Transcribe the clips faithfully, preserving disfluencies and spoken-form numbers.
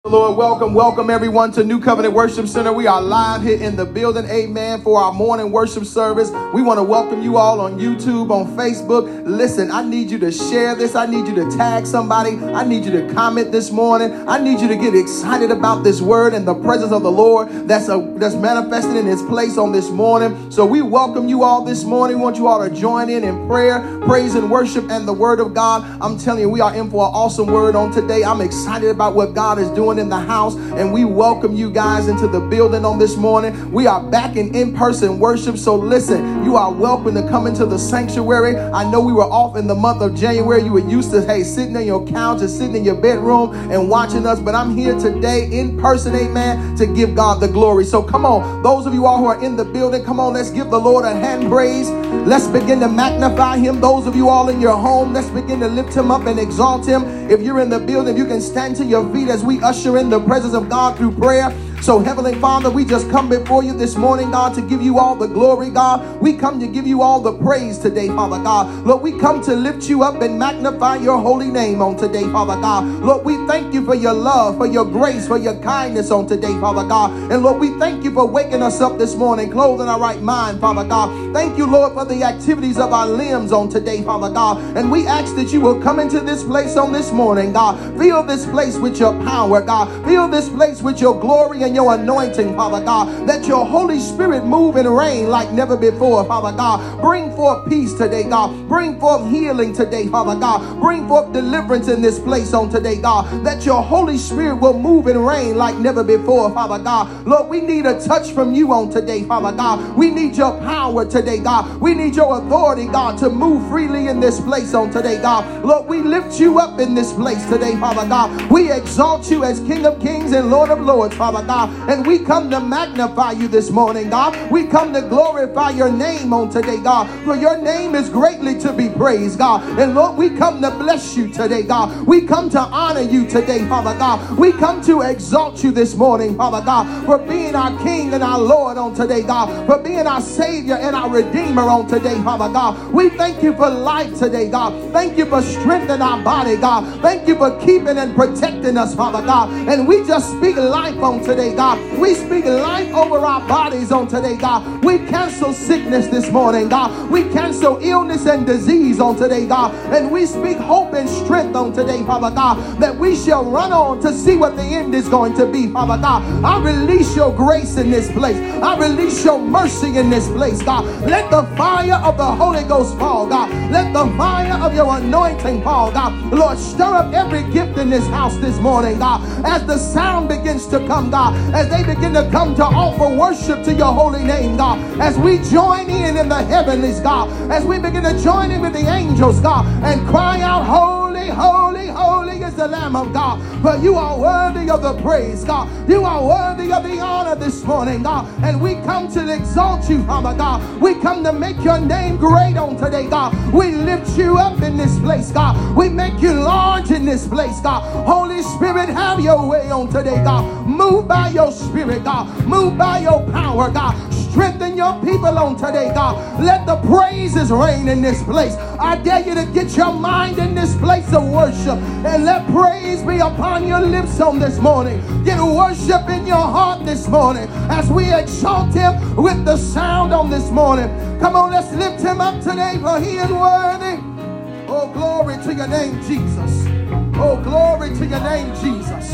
Lord, welcome, welcome everyone to New Covenant Worship Center. We are live here in the building, amen, for our morning worship service. We want to welcome you all on YouTube, on Facebook. Listen, I need you to share this. I need you to tag somebody. I need you to comment this morning. I need you to get excited about this word and the presence of the Lord that's a, that's manifested in His place on this morning. So we welcome you all this morning. We want you all to join in in prayer, praise and worship and the word of God. I'm telling you, we are in for an awesome word on today. I'm excited about what God is doing in the house, and we welcome you guys into the building on this morning. We are back in in-person worship, so listen, you are welcome to come into the sanctuary. I know we were off in the month of January. You were used to, hey, sitting on your couch and sitting in your bedroom and watching us, but I'm here today in person, amen, to give God the glory. So come on, those of you all who are in the building, come on, let's give the Lord a hand praise. Let's begin to magnify Him. Those of you all in your home, let's begin to lift Him up and exalt Him. If you're in the building, you can stand to your feet as we usher in the presence of God through prayer. So Heavenly Father, we just come before you this morning, God, to give you all the glory, God. We come to give you all the praise today, Father God. Lord, we come to lift you up and magnify your holy name on today, Father God. Lord, we thank you for your love, for your grace, for your kindness on today, Father God. And Lord, we thank you for waking us up this morning, clothing our right mind, Father God. Thank you, Lord, for the activities of our limbs on today, Father God. And we ask that you will come into this place on this morning, God. Fill this place with your power, God. Fill this place with your glory and your anointing, Father God. Let your Holy Spirit move and reign like never before, Father God. Bring forth peace today, God. Bring forth healing today, Father God. Bring forth deliverance in this place on today, God. That your Holy Spirit will move and reign like never before, Father God. Lord, we need a touch from you on today, Father God. We need your power today, God. We need your authority, God, to move freely in this place on today, God. Lord, we lift you up in this place today, Father God. We exalt you as King of Kings and Lord of Lords, Father God. And we come to magnify you this morning, God. We come to glorify your name on today, God. For your name is greatly to be praised, God. And Lord, we come to bless you today, God. We come to honor you today, Father God. We come to exalt you this morning, Father God, for being our King and our Lord on today, God. For being our Savior and our Redeemer on today, Father God. We thank you for life today, God. Thank you for strengthening our body, God. Thank you for keeping and protecting us, Father God. And we just speak life on today, God. We speak life over our bodies on today, God. We cancel sickness this morning, God. We cancel illness and disease on today, God. And we speak hope and strength on today, Father God, that we shall run on to see what the end is going to be, Father God. I release your grace in this place. I release your mercy in this place, God. Let the fire of the Holy Ghost fall, God. Let the fire of your anointing fall, God. Lord, stir up every gift in this house this morning, God. As the sound begins to come, God, as they begin to come to offer worship to your holy name, God, as we join in in the heavenlies, God, as we begin to join in with the angels, God, and cry out, holy, holy, holy is the Lamb of God. For you are worthy of the praise, God. You are worthy of the honor this morning, God. And we come to exalt you, Father God. We come to make your name great on today, God. We lift you up in this place, God. We make you large in this place, God. Holy Spirit, have your way on today, God. Move by your Spirit, God. Move by your power, God. Strengthen your people on today, God. Let the praises reign in this place. I dare you to get your mind in this place of worship and let praise be upon your lips on this morning. Get worship in your heart this morning as we exalt him with the sound on this morning. Come on, let's lift him up today, for he is worthy. Oh, glory to your name, Jesus. Oh, glory to your name, Jesus.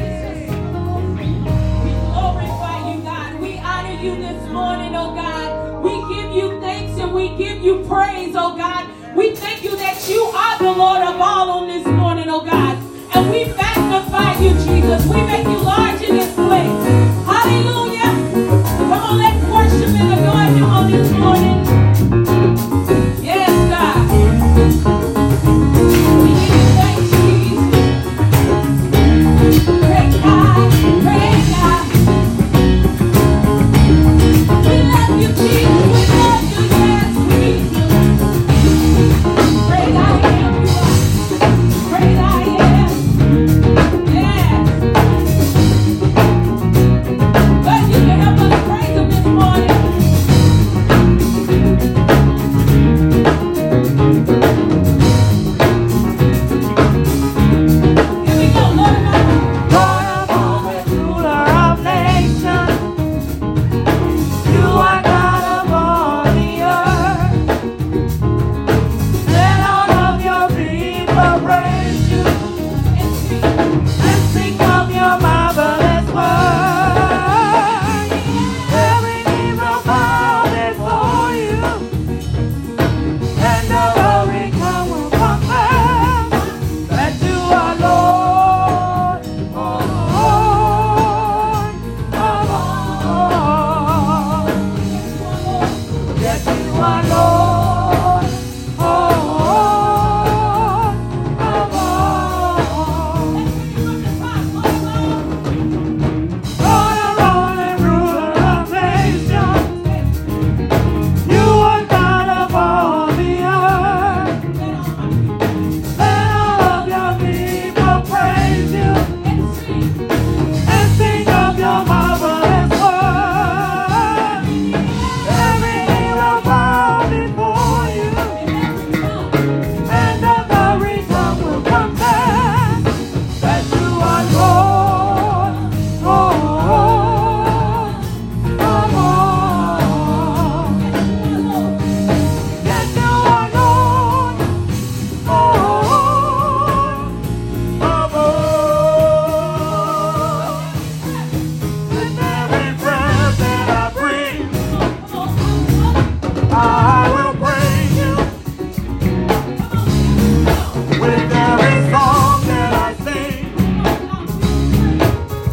You this morning, oh God. We give you thanks and we give you praise, oh God. We thank you that you are the Lord of all on this morning, oh God. And we magnify you, Jesus. We make you large in this place. Hallelujah. Come on, let's worship and adore him on this morning. Yes, God. We give you thanks, Jesus. Praise God. Praise God. You, Jesus, we love you, yes, we do. Great I am, you are. Great I am. Yes.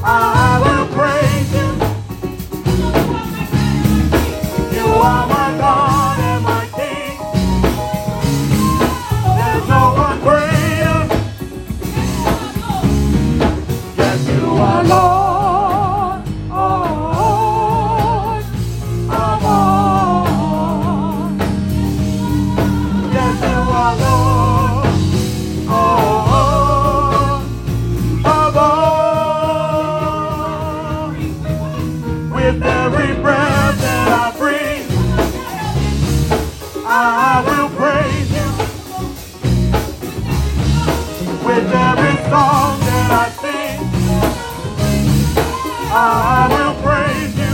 I will praise you. You are my God and my King. There's no one greater. Yes, you are Lord. Oh, of all. Yes, you are Lord. Oh, of all. With every breath that I breathe, I will praise you. With every song that I sing, I will praise you.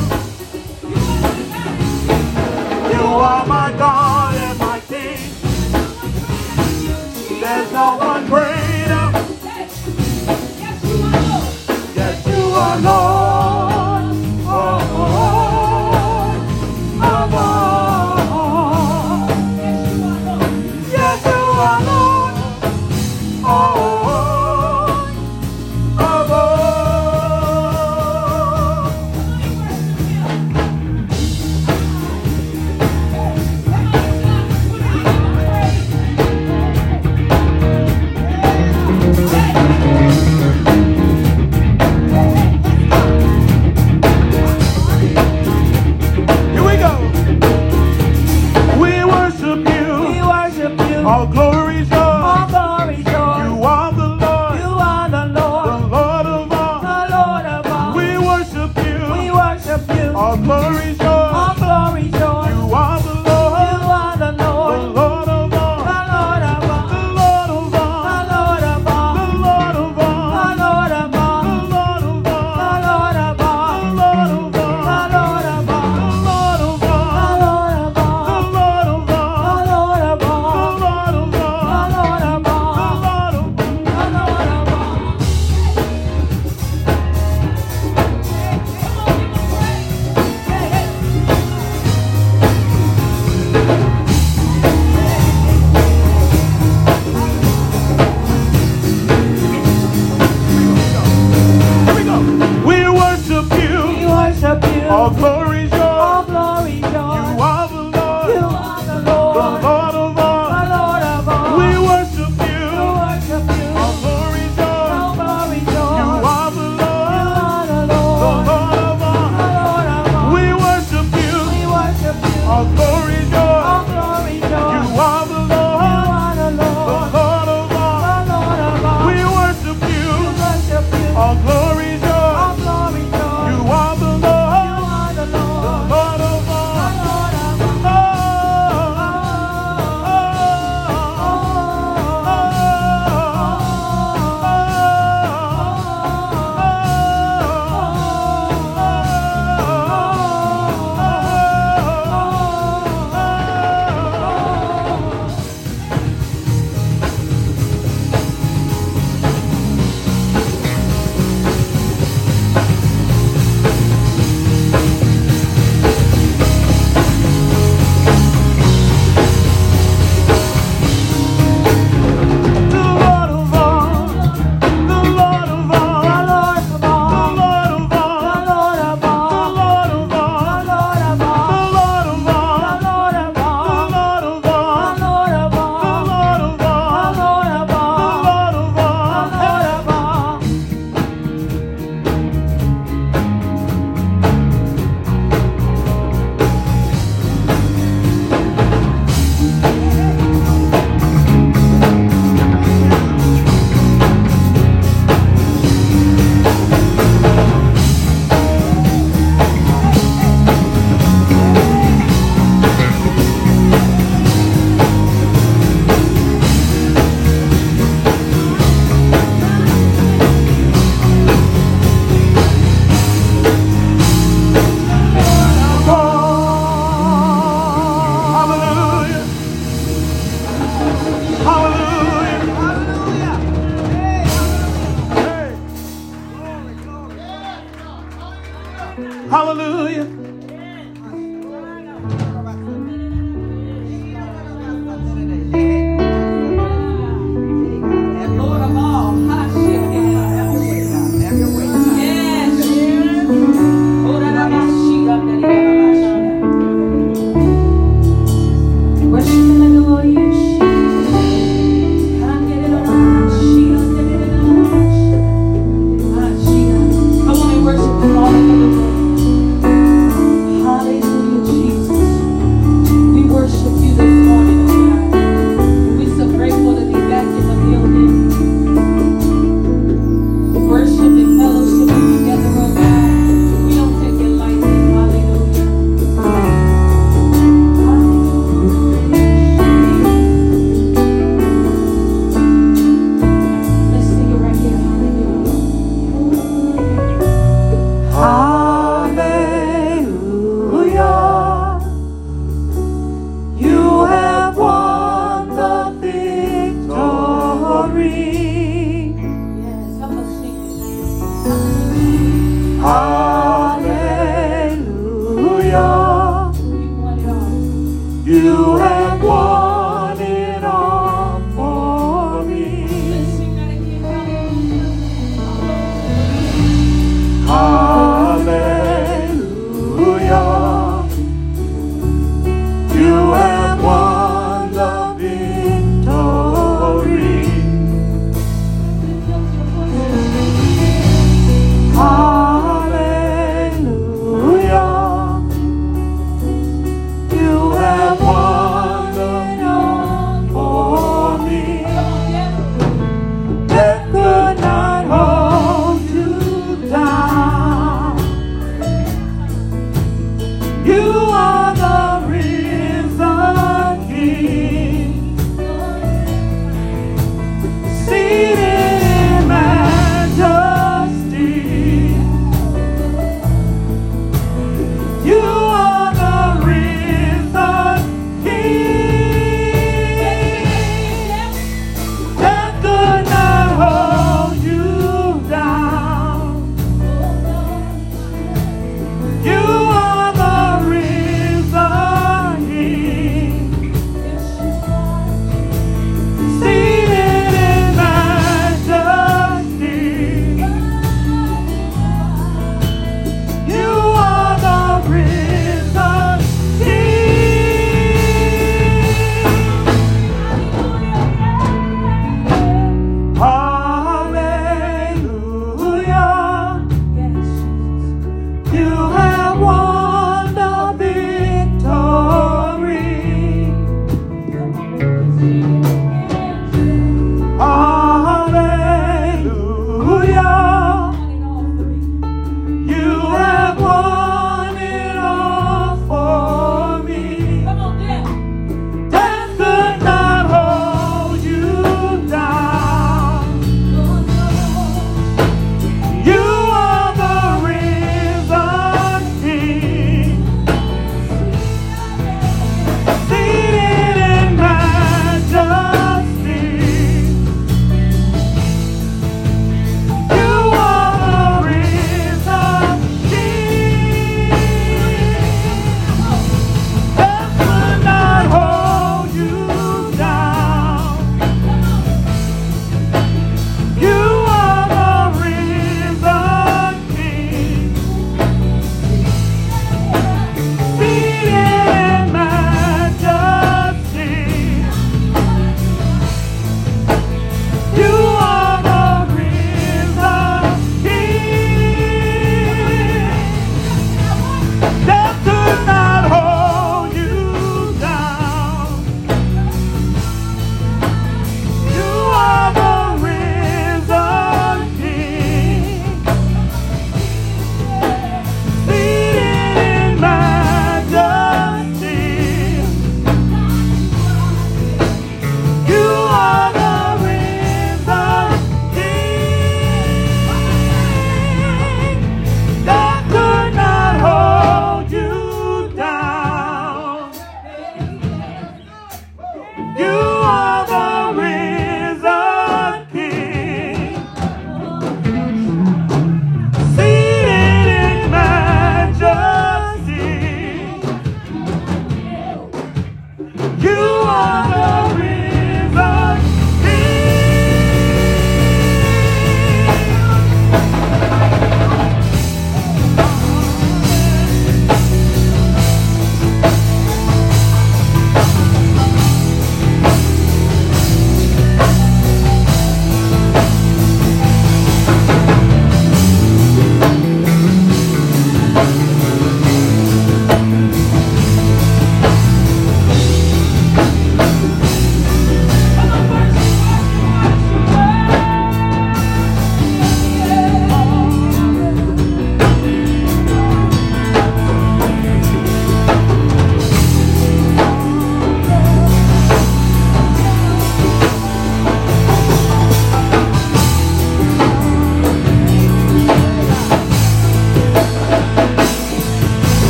You are my God and my King. There's no one greater. Yes, you are Lord. Oh, oh, of all. Yes, you are Lord. Oh, of all. Here we go. We worship you. We worship you. All glory's yours. All glory's yours. You are the Lord. You are the The Lord, Lord of all. the Lord of all. We worship you. We worship you. All glory's All yours. glory's yours. You are the You Lord. are the The Lord, Lord of all. the Lord of all. The Lord of all. The Lord of all. The Lord of The all. Lord of all. The Lord of The all. Lord of all. The Lord of all. The Lord of all. The Lord of The all. Lord of The all. Lord of The all. Lord of The all. Lord of The all. Lord of all. The Lord of all. The Lord of all. Here we go. We worship We you. worship you. All glory's All yours. glory's You yours. are the Lord. You are the The Lord, Lord of the all. Lord of all. We worship We you. worship you. All glory's yours. All glory's You yours. are the You Lord. are the The Lord, Lord of the all. Lord of all. We worship you. We worship you. All glory's All yours. glory's You yours. are the You Lord. are the The Lord, Lord of the all. Lord of all. We worship We you. worship you. All glory's yours. All glory's yours. You are the You Lord. are the The Lord, Lord of the all. Lord of all. Hallelujah. And Lord of all, have your way, God. Have your way, God. Have your way, God. Yes.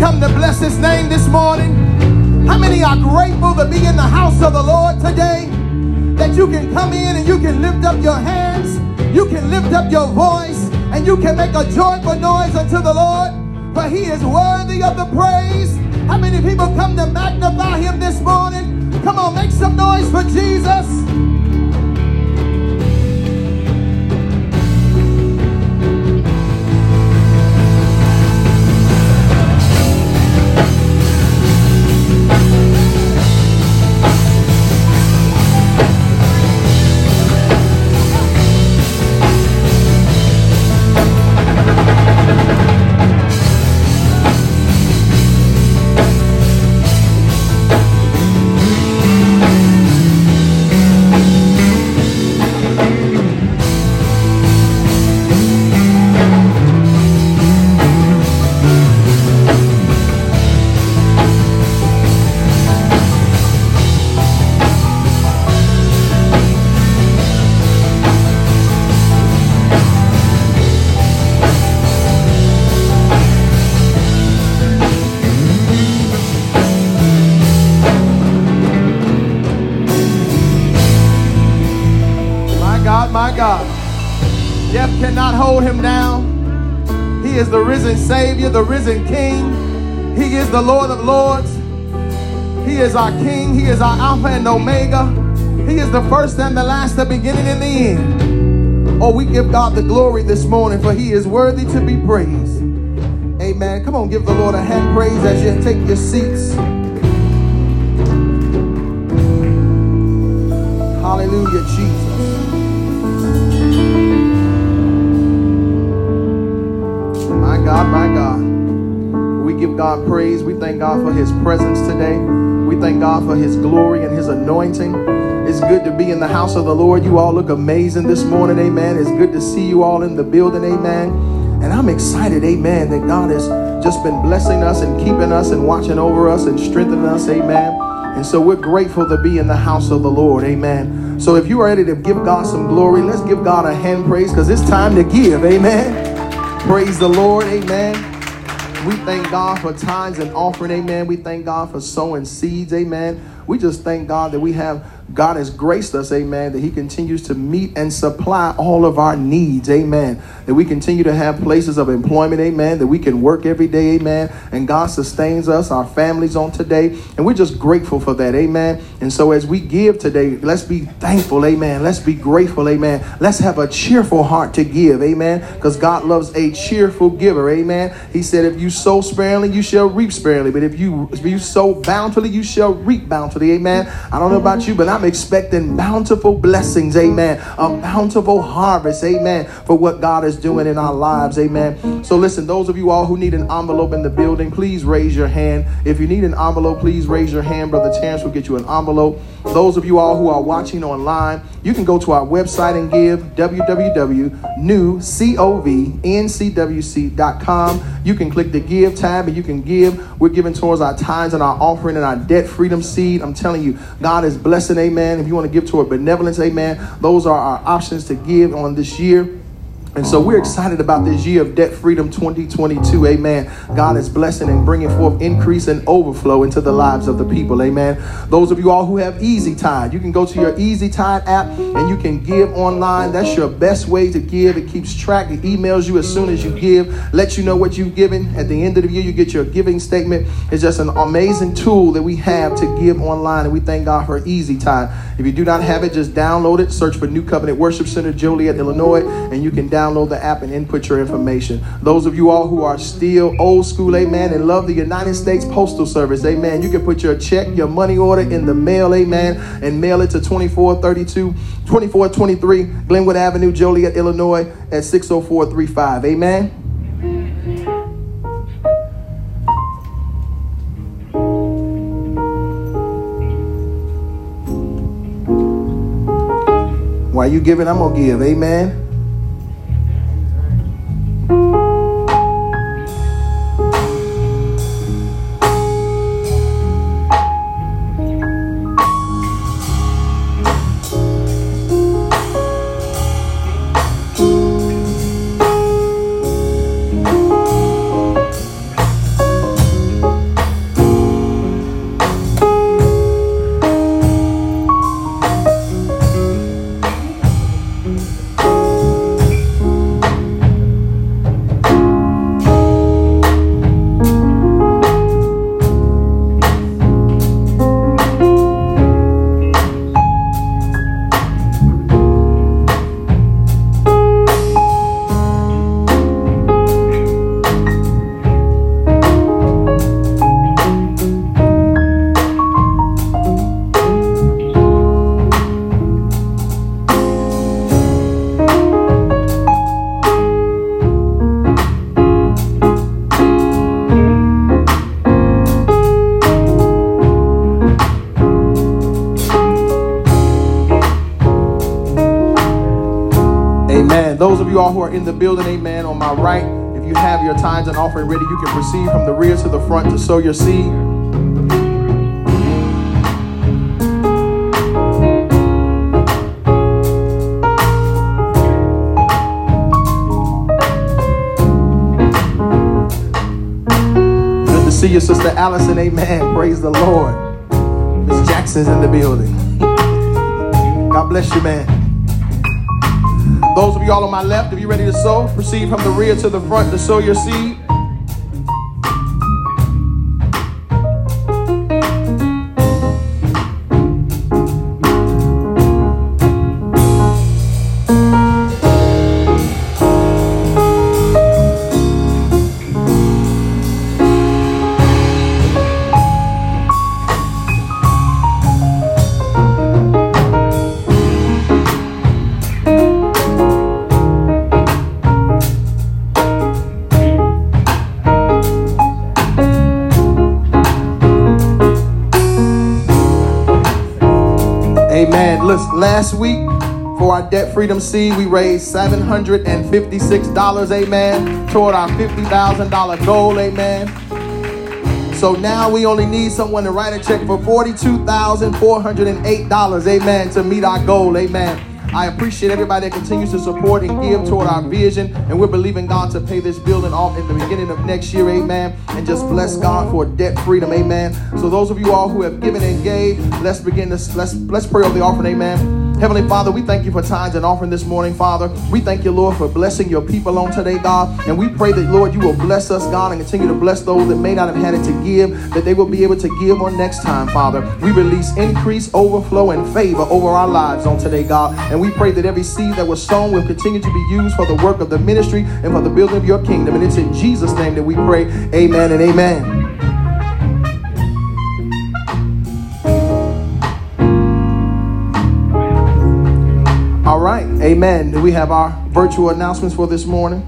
come to bless his name this morning? How many are grateful to be in the house of the Lord today? That you can come in and you can lift up your hands, you can lift up your voice, and you can make a joyful noise unto the Lord, for he is worthy of the praise. How many people come to magnify him this morning? Come on, make some noise for Jesus. My God, death cannot hold him down. He is the risen Savior, the risen King. He is the Lord of Lords. He is our King. He is our Alpha and Omega. He is the first and the last, the beginning and the end. Oh, we give God the glory this morning, for he is worthy to be praised. Amen. Come on, give the Lord a hand praise as you take your seats. Hallelujah, Jesus. My God, my God. We give God praise. We thank God for his presence today. We thank God for his glory and his anointing. It's good to be in the house of the Lord. You all look amazing this morning, amen. It's good to see you all in the building, amen. And I'm excited, amen, that God has just been blessing us and keeping us and watching over us and strengthening us, amen. And so we're grateful to be in the house of the Lord, amen. So if you are ready to give God some glory, let's give God a hand praise, because it's time to give, amen. Praise the Lord, amen. We thank God for tithes and offering, amen. We thank God for sowing seeds, amen. We just thank God that we have, God has graced us, amen, that he continues to meet and supply all of our needs, amen. That we continue to have places of employment, amen, that we can work every day, amen. And God sustains us, our families on today. And we're just grateful for that, amen. And so as we give today, let's be thankful, amen. Let's be grateful, amen. Let's have a cheerful heart to give, amen. Because God loves a cheerful giver, amen. He said, if you sow sparingly, you shall reap sparingly. But if you, if you sow bountifully, you shall reap bountifully, amen. I don't know about you, but I'm expecting bountiful blessings, amen. A bountiful harvest, amen, for what God is doing in our lives, amen. So listen, those of you all who need an envelope in the building, please raise your hand. If you need an envelope, please raise your hand. Brother Terrence will get you an envelope. Those of you all who are watching online, you can go to our website and give, w w w dot new covncwc dot com. You can click the give tab and you can give. We're giving towards our tithes and our offering and our debt freedom seed. I'm telling you, God is blessing, amen. If you want to give toward benevolence, amen, those are our options to give on this year. And so we're excited about this year of Debt Freedom twenty twenty-two, amen. God is blessing and bringing forth increase and overflow into the lives of the people, amen. Those of you all who have Easy Tithe, you can go to your Easy Tithe app and you can give online. That's your best way to give. It keeps track. It emails you as soon as you give, lets you know what you've given. At the end of the year, you get your giving statement. It's just an amazing tool that we have to give online, and we thank God for Easy Tithe. If you do not have it, just download it. Search for New Covenant Worship Center, Joliet, Illinois, and you can download Download the app and input your information. Those of you all who are still old school, amen, and love the United States Postal Service, amen, you can put your check, your money order in the mail, amen, and mail it to twenty-four thirty-two, twenty-four twenty-three Glenwood Avenue, Joliet, Illinois at six oh four three five, amen. While you giving, I'm going to give, amen. of you all who are in the building, amen, on my right, if you have your tithes and offering ready, you can proceed from the rear to the front to sow your seed. Good to see you, Sister Allison, amen. Praise the Lord. Miss Jackson's in the building. God bless you, man. Those of you all on my left, if you're ready to sow, proceed from the rear to the front to sow your seed. Amen. Listen, last week for our debt freedom seed, we raised seven hundred fifty-six dollars, amen, toward our fifty thousand dollars goal, amen. So now we only need someone to write a check for forty-two thousand four hundred eight dollars, amen, to meet our goal, amen. I appreciate everybody that continues to support and give toward our vision, and we're believing God to pay this building off in the beginning of next year, amen, and just bless God for debt freedom, amen. So those of you all who have given and gave, let's begin this, let's let's pray over the offering, amen. Heavenly Father, we thank you for tithes and offering this morning, Father. We thank you, Lord, for blessing your people on today, God. And we pray that, Lord, you will bless us, God, and continue to bless those that may not have had it to give, that they will be able to give on next time, Father. We release increase, overflow, and favor over our lives on today, God. And we pray that every seed that was sown will continue to be used for the work of the ministry and for the building of your kingdom. And it's in Jesus' name that we pray. Amen and amen. All right, amen. Do we have our virtual announcements for this morning?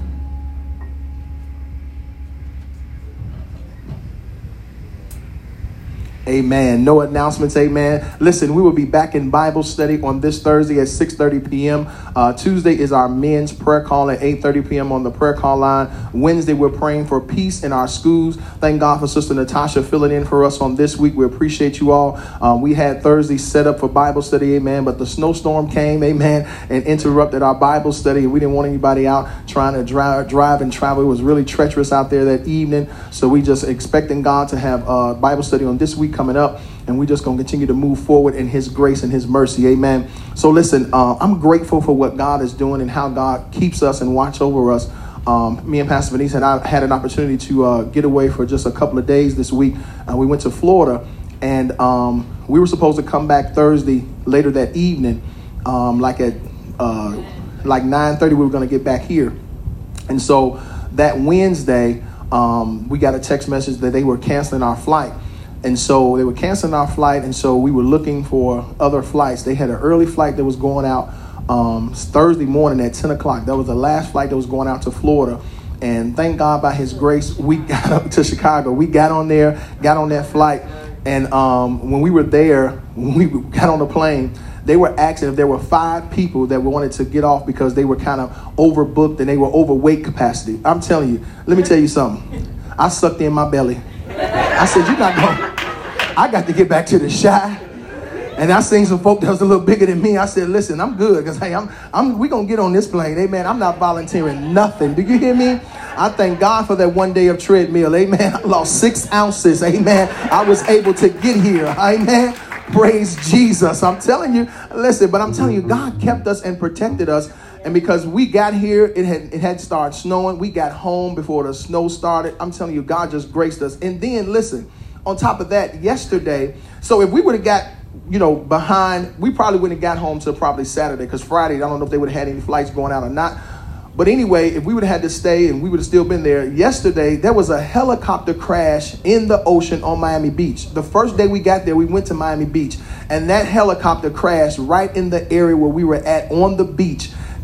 Amen. No announcements. Amen. Listen, we will be back in Bible study on this Thursday at six thirty p.m. Uh, Tuesday is our men's prayer call at eight thirty p.m. on the prayer call line. Wednesday, we're praying for peace in our schools. Thank God for Sister Natasha filling in for us on this week. We appreciate you all. Um, we had Thursday set up for Bible study. Amen. But the snowstorm came. Amen. And interrupted our Bible study. And we didn't want anybody out trying to drive, drive and travel. It was really treacherous out there that evening. So we just expecting God to have uh, Bible study on this week coming up, and we're just going to continue to move forward in his grace and his mercy. Amen. So listen, uh, I'm grateful for what God is doing and how God keeps us and watch over us. Um, me and Pastor Venice and I had an opportunity to uh, get away for just a couple of days this week. Uh, we went to Florida, and um, we were supposed to come back Thursday later that evening, um, like at uh, like nine thirty. We were going to get back here, and so that Wednesday um, we got a text message that they were canceling our flight. And so they were canceling our flight, and so we were looking for other flights. They had an early flight that was going out um, Thursday morning at ten o'clock. That was the last flight that was going out to Florida. And thank God by his grace, we got up to Chicago. We got on there, got on that flight. And um, when we were there, when we got on the plane, they were asking if there were five people that wanted to get off because they were kind of overbooked and they were overweight capacity. I'm telling you, let me tell you something. I sucked in my belly. I said, you're not going. I got to get back to the shy. And I seen some folk that was a little bigger than me. I said, listen, I'm good because hey, I'm, I'm, we're going to get on this plane. Amen. I'm not volunteering nothing. Do you hear me? I thank God for that one day of treadmill. Amen. I lost six ounces. Amen. I was able to get here. Amen. Praise Jesus. I'm telling you, listen, but I'm telling you, God kept us and protected us. And because we got here, it had it had started snowing. We got home before the snow started. I'm telling you, God just graced us. And then, listen, on top of that, yesterday, so if we would have got, you know, behind, we probably wouldn't have got home till probably Saturday, because Friday, I don't know if they would have had any flights going out or not. But anyway, if we would have had to stay and we would have still been there, yesterday, there was a helicopter crash in the ocean on Miami Beach. The first day we got there, we went to Miami Beach, and that helicopter crashed right in the area where we were at on the beach.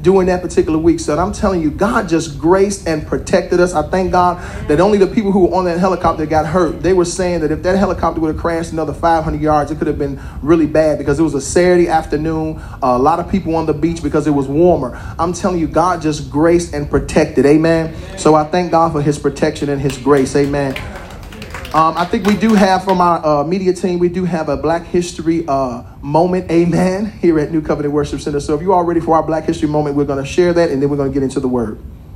during that particular week. So I'm telling you, God just graced and protected us. I thank God that only the people who were on that helicopter got hurt. They were saying that if that helicopter would have crashed another five hundred yards, it could have been really bad because it was a Saturday afternoon. Uh, a lot of people on the beach because it was warmer. I'm telling you, God just graced and protected. Amen. So I thank God for his protection and his grace. Amen. Um, I think we do have from our uh, media team, we do have a Black History uh, moment, amen, here at New Covenant Worship Center. So if you're all ready for our Black History moment, we're going to share that and then we're going to get into the word.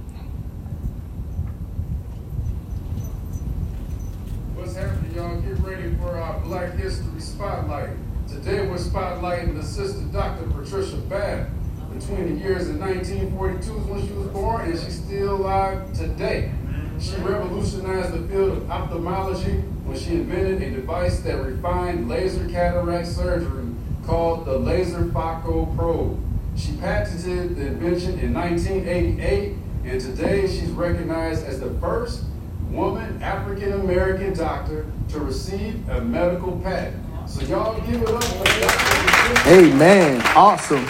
What's happening, y'all? Get ready for our Black History Spotlight. Today we're spotlighting the sister, Doctor Patricia Babb. Between the years of nineteen forty-two when she was born and she's still alive today. She revolutionized the field of ophthalmology when she invented a device that refined laser cataract surgery called the laser phaco probe. She patented the invention in nineteen eighty-eight, and today she's recognized as the first woman African-American doctor to receive a medical patent. So y'all give it up for that. Amen. Awesome.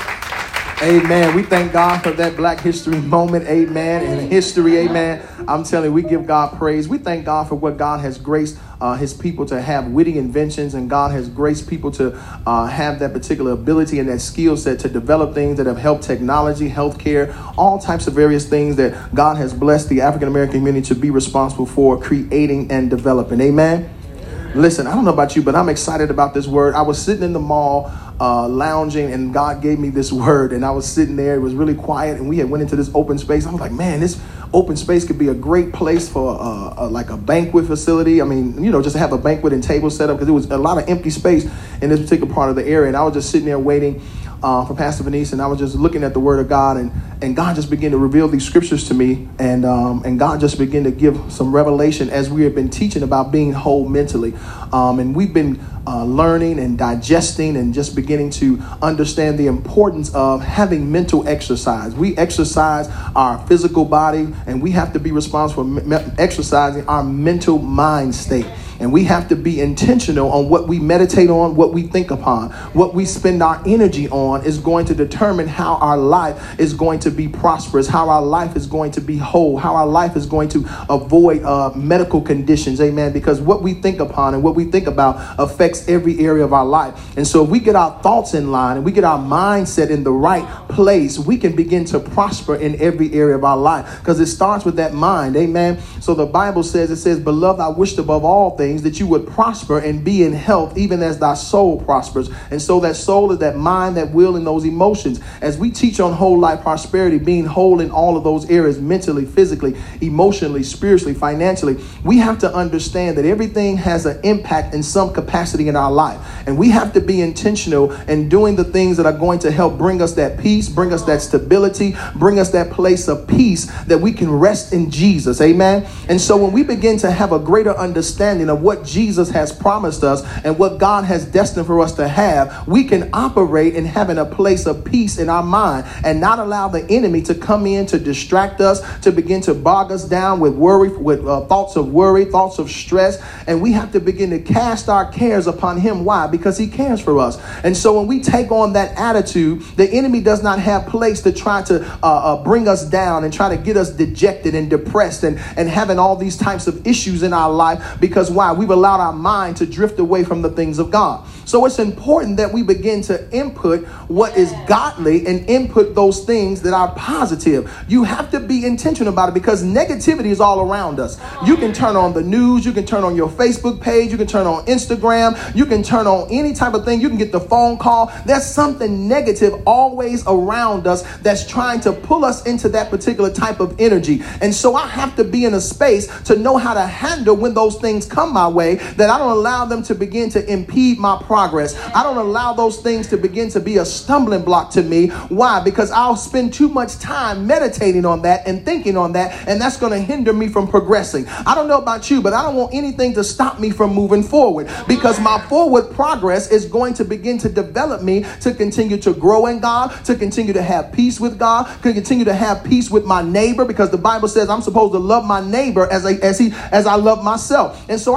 Amen. We thank God for that Black History moment. Amen. And history. Amen. I'm telling you, we give God praise. We thank God for what God has graced uh, his people to have witty inventions, and God has graced people to uh, have that particular ability and that skill set to develop things that have helped technology, healthcare, all types of various things that God has blessed the African American community to be responsible for creating and developing. Amen. Listen, I don't know about you, but I'm excited about this word. I was sitting in the mall uh, lounging, and God gave me this word, and I was sitting there. It was really quiet, and we had went into this open space. I was like, man, this open space could be a great place for uh, a, like a banquet facility. I mean, you know, just to have a banquet and table set up, because there was a lot of empty space in this particular part of the area. And I was just sitting there waiting uh, for Pastor Venice, and I was just looking at the word of God, and, and God just began to reveal these scriptures to me. And, um, and God just began to give some revelation as we have been teaching about being whole mentally. Um, and we've been uh, learning and digesting and just beginning to understand the importance of having mental exercise. We exercise our physical body, and we have to be responsible for me- exercising our mental mind state. And we have to be intentional on what we meditate on, what we think upon, what we spend our energy on is going to determine how our life is going to be prosperous, how our life is going to be whole, how our life is going to avoid uh, medical conditions. Amen. Because what we think upon and what we think about affects every area of our life. And so if we get our thoughts in line and we get our mindset in the right place, we can begin to prosper in every area of our life, because it starts with that mind. Amen. So the Bible says, it says, beloved, I wished above all things that you would prosper and be in health, even as thy soul prospers. And so that soul is that mind, that will, and those emotions. As we teach on whole life prosperity, being whole in all of those areas, mentally, physically, emotionally, spiritually, financially, we have to understand that everything has an impact in some capacity in our life. And we have to be intentional in doing the things that are going to help bring us that peace, bring us that stability, bring us that place of peace that we can rest in Jesus. Amen. And so when we begin to have a greater understanding of what Jesus has promised us and what God has destined for us to have, we can operate in having a place of peace in our mind and not allow the enemy to come in to distract us, to begin to bog us down with worry, with uh, thoughts of worry, thoughts of stress. And we have to begin to cast our cares upon him. Why? Because he cares for us. And so when we take on that attitude, the enemy does not have place to try to uh, uh, bring us down and try to get us dejected and depressed and, and having all these types of issues in our life. Because why? We've allowed our mind to drift away from the things of God. So it's important that we begin to input what is godly and input those things that are positive. You have to be intentional about it, because negativity is all around us. You can turn on the news. You can turn on your Facebook page. You can turn on Instagram. You can turn on any type of thing. You can get the phone call. There's something negative always around us that's trying to pull us into that particular type of energy. And so I have to be in a space to know how to handle when those things come my way, that I don't allow them to begin to impede my progress. I don't allow those things to begin to be a stumbling block to me. Why? Because I'll spend too much time meditating on that and thinking on that, and that's going to hinder me from progressing. I don't know about you, but I don't want anything to stop me from moving forward, because my forward progress is going to begin to develop me to continue to grow in God, to continue to have peace with God, to continue to have peace with my neighbor, because the Bible says I'm supposed to love my neighbor as I, as he, as I love myself. And so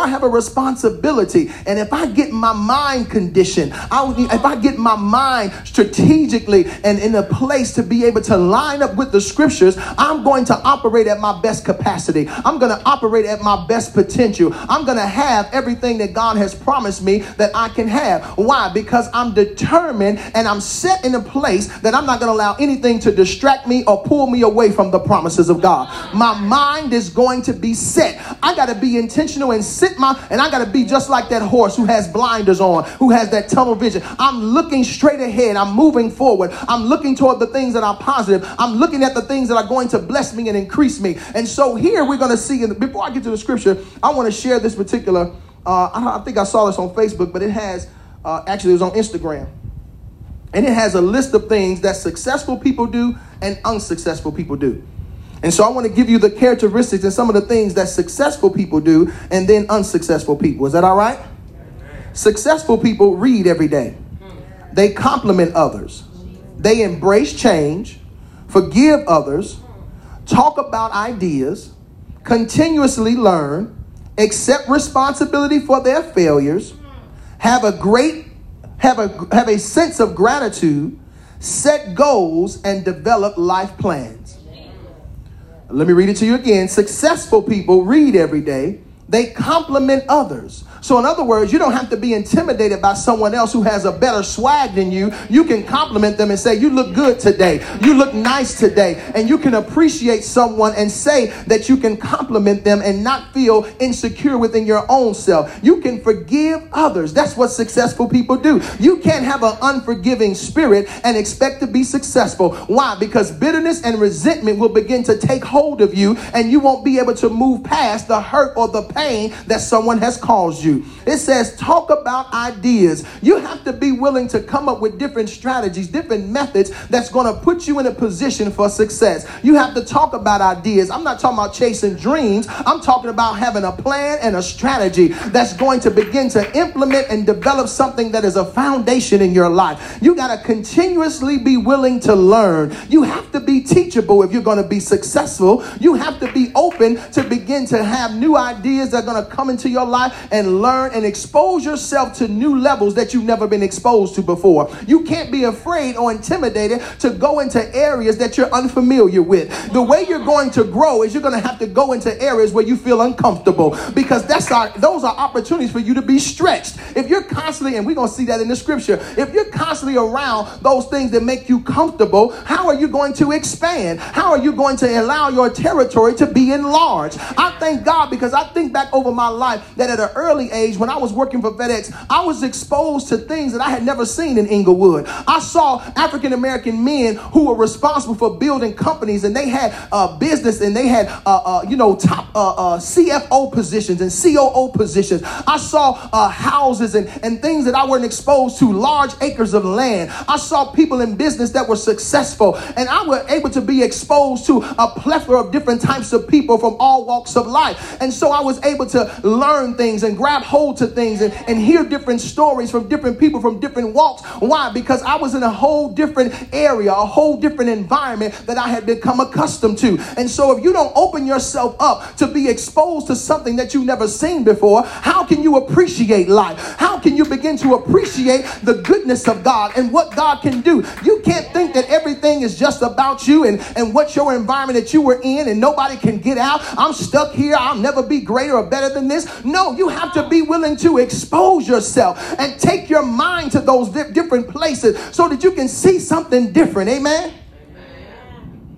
I have a responsibility. And if I get my mind conditioned, I, if I get my mind strategically and in a place to be able to line up with the scriptures, I'm going to operate at my best capacity. I'm going to operate at my best potential. I'm going to have everything that God has promised me that I can have. Why? Because I'm determined and I'm set in a place that I'm not going to allow anything to distract me or pull me away from the promises of God. My mind is going to be set. I got to be intentional and sit my, and I got to be just like that horse who has blinders on, who has that tunnel vision. I'm looking straight ahead. I'm moving forward. I'm looking toward the things that are positive. I'm looking at the things that are going to bless me and increase me. And so here we're going to see, and before I get to the scripture, I want to share this particular, uh, I, I think I saw this on Facebook, but it has, uh, actually it was on Instagram. And it has a list of things that successful people do and unsuccessful people do. And so I want to give you the characteristics and some of the things that successful people do and then unsuccessful people. Is that all right? Successful people read every day. They compliment others. They embrace change, forgive others, talk about ideas, continuously learn, accept responsibility for their failures, have a great, have a, have a sense of gratitude, set goals, and develop life plans. Let me read it to you again. Successful people read every day. They compliment others. So in other words, you don't have to be intimidated by someone else who has a better swag than you. You can compliment them and say, you look good today. You look nice today. And you can appreciate someone and say that you can compliment them and not feel insecure within your own self. You can forgive others. That's what successful people do. You can't have an unforgiving spirit and expect to be successful. Why? Because bitterness and resentment will begin to take hold of you and you won't be able to move past the hurt or the pain that someone has caused you. It says talk about ideas. You have to be willing to come up with different strategies, different methods that's going to put you in a position for success. You have to talk about ideas. I'm not talking about chasing dreams. I'm talking about having a plan and a strategy that's going to begin to implement and develop something that is a foundation in your life. You got to continuously be willing to learn. You have to be teachable if you're going to be successful. You have to be open to begin to have new ideas that are going to come into your life and learn and expose yourself to new levels that you've never been exposed to before. You can't be afraid or intimidated to go into areas that you're unfamiliar with. The way you're going to grow is you're going to have to go into areas where you feel uncomfortable, because that's our, those are opportunities for you to be stretched. If you're constantly, and we're going to see that in the scripture, if you're constantly around those things that make you comfortable, how are you going to expand? How are you going to allow your territory to be enlarged? I thank God, because I think back over my life that at an early age, when I was working for FedEx, I was exposed to things that I had never seen in Inglewood. I saw African-American men who were responsible for building companies, and they had uh, business, and they had, uh, uh, you know, top uh, uh, C F O positions and C O O positions. I saw uh, houses and, and things that I wasn't exposed to, large acres of land. I saw people in business that were successful, and I was able to be exposed to a plethora of different types of people from all walks of life. And so I was able to learn things and grab hold to things and, and hear different stories from different people from different walks. Why? Because I was in a whole different area, a whole different environment that I had become accustomed to. And so if you don't open yourself up to be exposed to something that you've never seen before, how can you appreciate life? How can you begin to appreciate the goodness of God and what God can do? You can't think that everything is just about you and, and what your environment that you were in and nobody can get out. I'm stuck here. I'll never be greater or better than this. No, you have to be willing to expose yourself and take your mind to those di- different places so that you can see something different. Amen? Amen.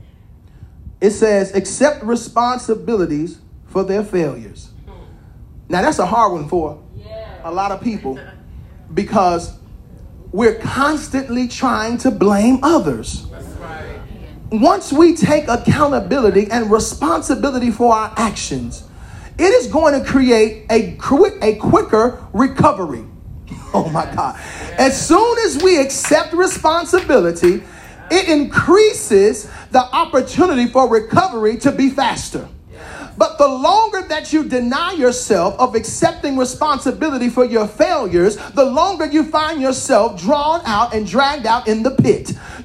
It says accept responsibilities for their failures. Now that's a hard one for a lot of people, because we're constantly trying to blame others. That's right. Once we take accountability and responsibility for our actions, it is going to create a quick, a quicker recovery. Oh my God. As soon as we accept responsibility, it increases the opportunity for recovery to be faster. But the longer that you deny yourself of accepting responsibility for your failures, the longer you find yourself drawn out and dragged out in the pit.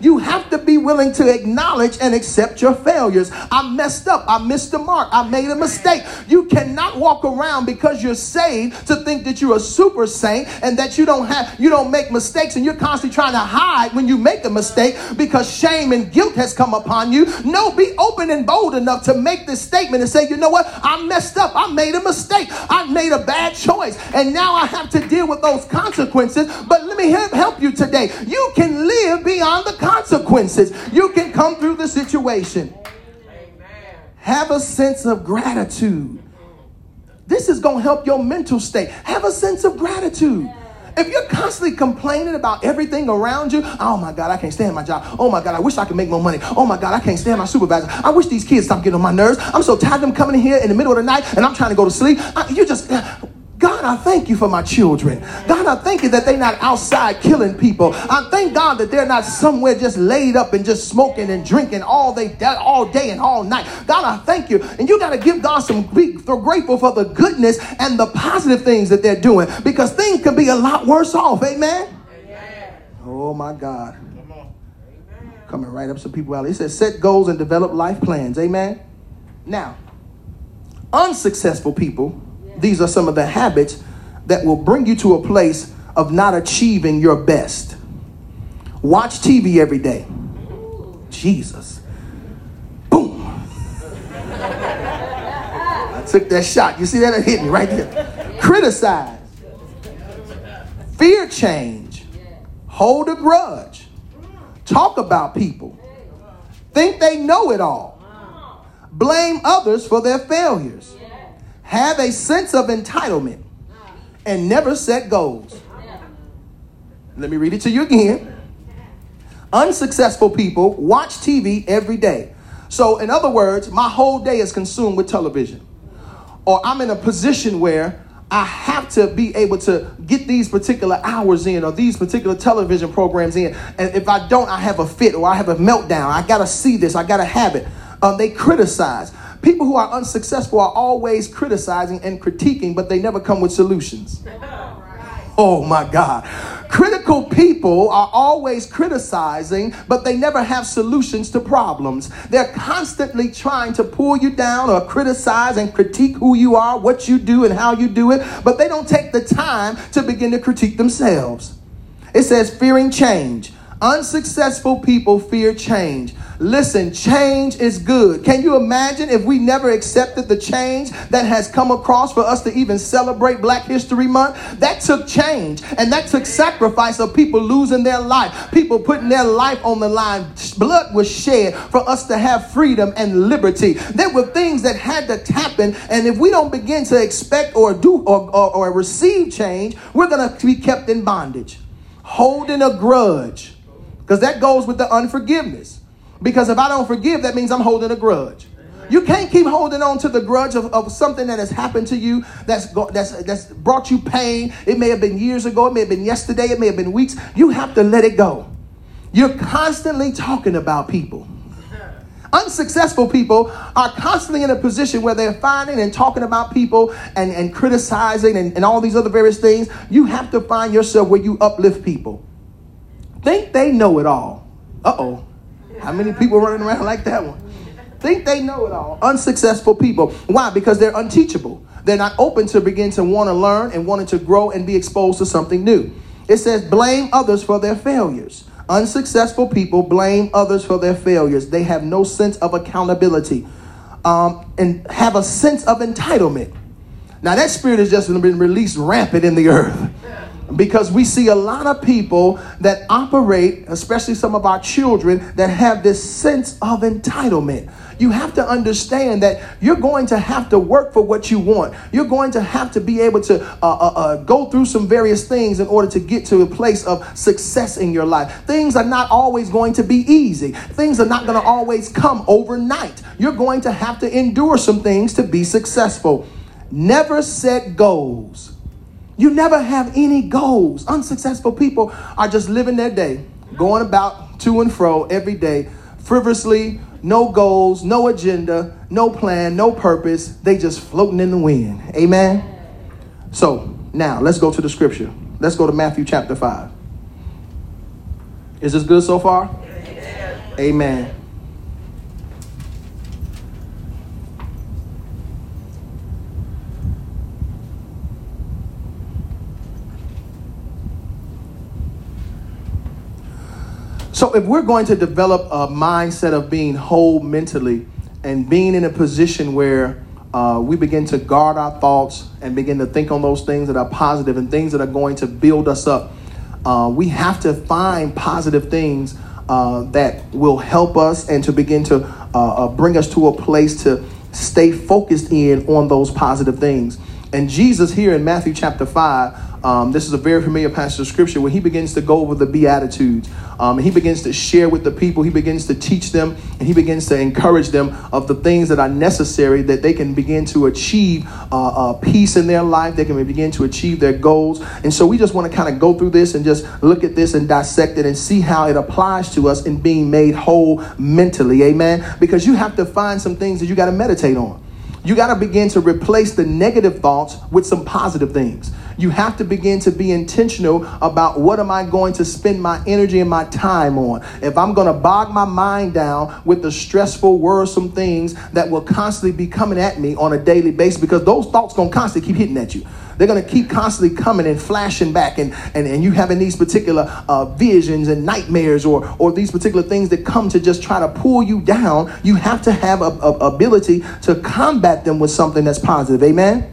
You have to be willing to acknowledge and accept your failures. I messed up. I missed the mark. I made a mistake. You cannot walk around because you're saved to think that you're a super saint and that you don't have, you don't make mistakes, and you're constantly trying to hide when you make a mistake because shame and guilt has come upon you. No, be open and bold enough to make this statement and say, you know what? I messed up. I made a mistake. I made a bad choice. And now I have to deal with those consequences. But let me help you today. You can live beyond the consequences. You can come through the situation. Amen. Have a sense of gratitude. This is going to help your mental state. Have a sense of gratitude. If you're constantly complaining about everything around you, oh my God, I can't stand my job. Oh my God, I wish I could make more money. Oh my God, I can't stand my supervisor. I wish these kids stop getting on my nerves. I'm so tired of them coming in here in the middle of the night and I'm trying to go to sleep. I, you just... God, I thank you for my children. God, I thank you that they're not outside killing people. I thank God that they're not somewhere just laid up and just smoking and drinking all day, all day and all night. God, I thank you. And you got to give God some, be grateful for the goodness and the positive things that they're doing, because things could be a lot worse off. Amen. Amen. Oh my God. Come on. Coming right up some people out. He says, set goals and develop life plans. Amen. Now, unsuccessful people, these are some of the habits that will bring you to a place of not achieving your best. Watch T V every day. Jesus. Boom. I took that shot. You see that? It hit me right there. Criticize. Fear change. Hold a grudge. Talk about people. Think they know it all. Blame others for their failures. Have a sense of entitlement and never set goals. Let me read it to you again. Unsuccessful people watch T V every day. So in other words, my whole day is consumed with television. Or I'm in a position where I have to be able to get these particular hours in or these particular television programs in. And if I don't, I have a fit or I have a meltdown. I got to see this. I got to have it. Um, they criticize. People who are unsuccessful are always criticizing and critiquing, but they never come with solutions. Oh my God. Critical people are always criticizing, but they never have solutions to problems. They're constantly trying to pull you down or criticize and critique who you are, what you do, and how you do it, but they don't take the time to begin to critique themselves. It says fearing change. Unsuccessful people fear change. Listen, change is good. Can you imagine if we never accepted the change that has come across for us to even celebrate Black History Month? That took change, and that took sacrifice of people losing their life, people putting their life on the line. Blood was shed for us to have freedom and liberty. There were things that had to happen, and if we don't begin to expect or do or, or, or receive change, we're going to be kept in bondage. Holding a grudge, because that goes with the unforgiveness. Because if I don't forgive, that means I'm holding a grudge. You can't keep holding on to the grudge of, of something that has happened to you that's, go, that's, that's brought you pain. It may have been years ago. It may have been yesterday. It may have been weeks. You have to let it go. You're constantly talking about people. Unsuccessful people are constantly in a position where they're finding and talking about people and, and criticizing and, and all these other various things. You have to find yourself where you uplift people. Think they know it all. Uh-oh. How many people running around like that one? Think they know it all. Unsuccessful people. Why? Because they're unteachable. They're not open to begin to want to learn and wanting to grow and be exposed to something new. It says blame others for their failures. Unsuccessful people blame others for their failures. They have no sense of accountability um, and have a sense of entitlement. Now that spirit has just been released rampant in the earth. Because we see a lot of people that operate, especially some of our children, that have this sense of entitlement. You have to understand that you're going to have to work for what you want. You're going to have to be able to uh, uh, uh, go through some various things in order to get to a place of success in your life. Things are not always going to be easy. Things are not going to always come overnight. You're going to have to endure some things to be successful. Never set goals. You never have any goals. Unsuccessful people are just living their day, going about to and fro every day, frivolously, no goals, no agenda, no plan, no purpose. They just floating in the wind. Amen. So now let's go to the scripture. Let's go to Matthew chapter five. Is this good so far? Amen. So if we're going to develop a mindset of being whole mentally and being in a position where uh, we begin to guard our thoughts and begin to think on those things that are positive and things that are going to build us up, uh, we have to find positive things uh, that will help us and to begin to uh, uh, bring us to a place to stay focused in on those positive things. And Jesus here in Matthew chapter five, Um, this is a very familiar passage of scripture where he begins to go over the Beatitudes. Um, he begins to share with the people. He begins to teach them, and he begins to encourage them of the things that are necessary that they can begin to achieve uh, uh, peace in their life. They can begin to achieve their goals. And so we just want to kind of go through this and just look at this and dissect it and see how it applies to us in being made whole mentally. Amen. Because you have to find some things that you got to meditate on. You got to begin to replace the negative thoughts with some positive things. You have to begin to be intentional about what am I going to spend my energy and my time on. If I'm going to bog my mind down with the stressful, worrisome things that will constantly be coming at me on a daily basis, because those thoughts going to constantly keep hitting at you. They're going to keep constantly coming and flashing back, and, and, and you having these particular uh, visions and nightmares or or these particular things that come to just try to pull you down. You have to have a, a ability to combat them with something that's positive. Amen.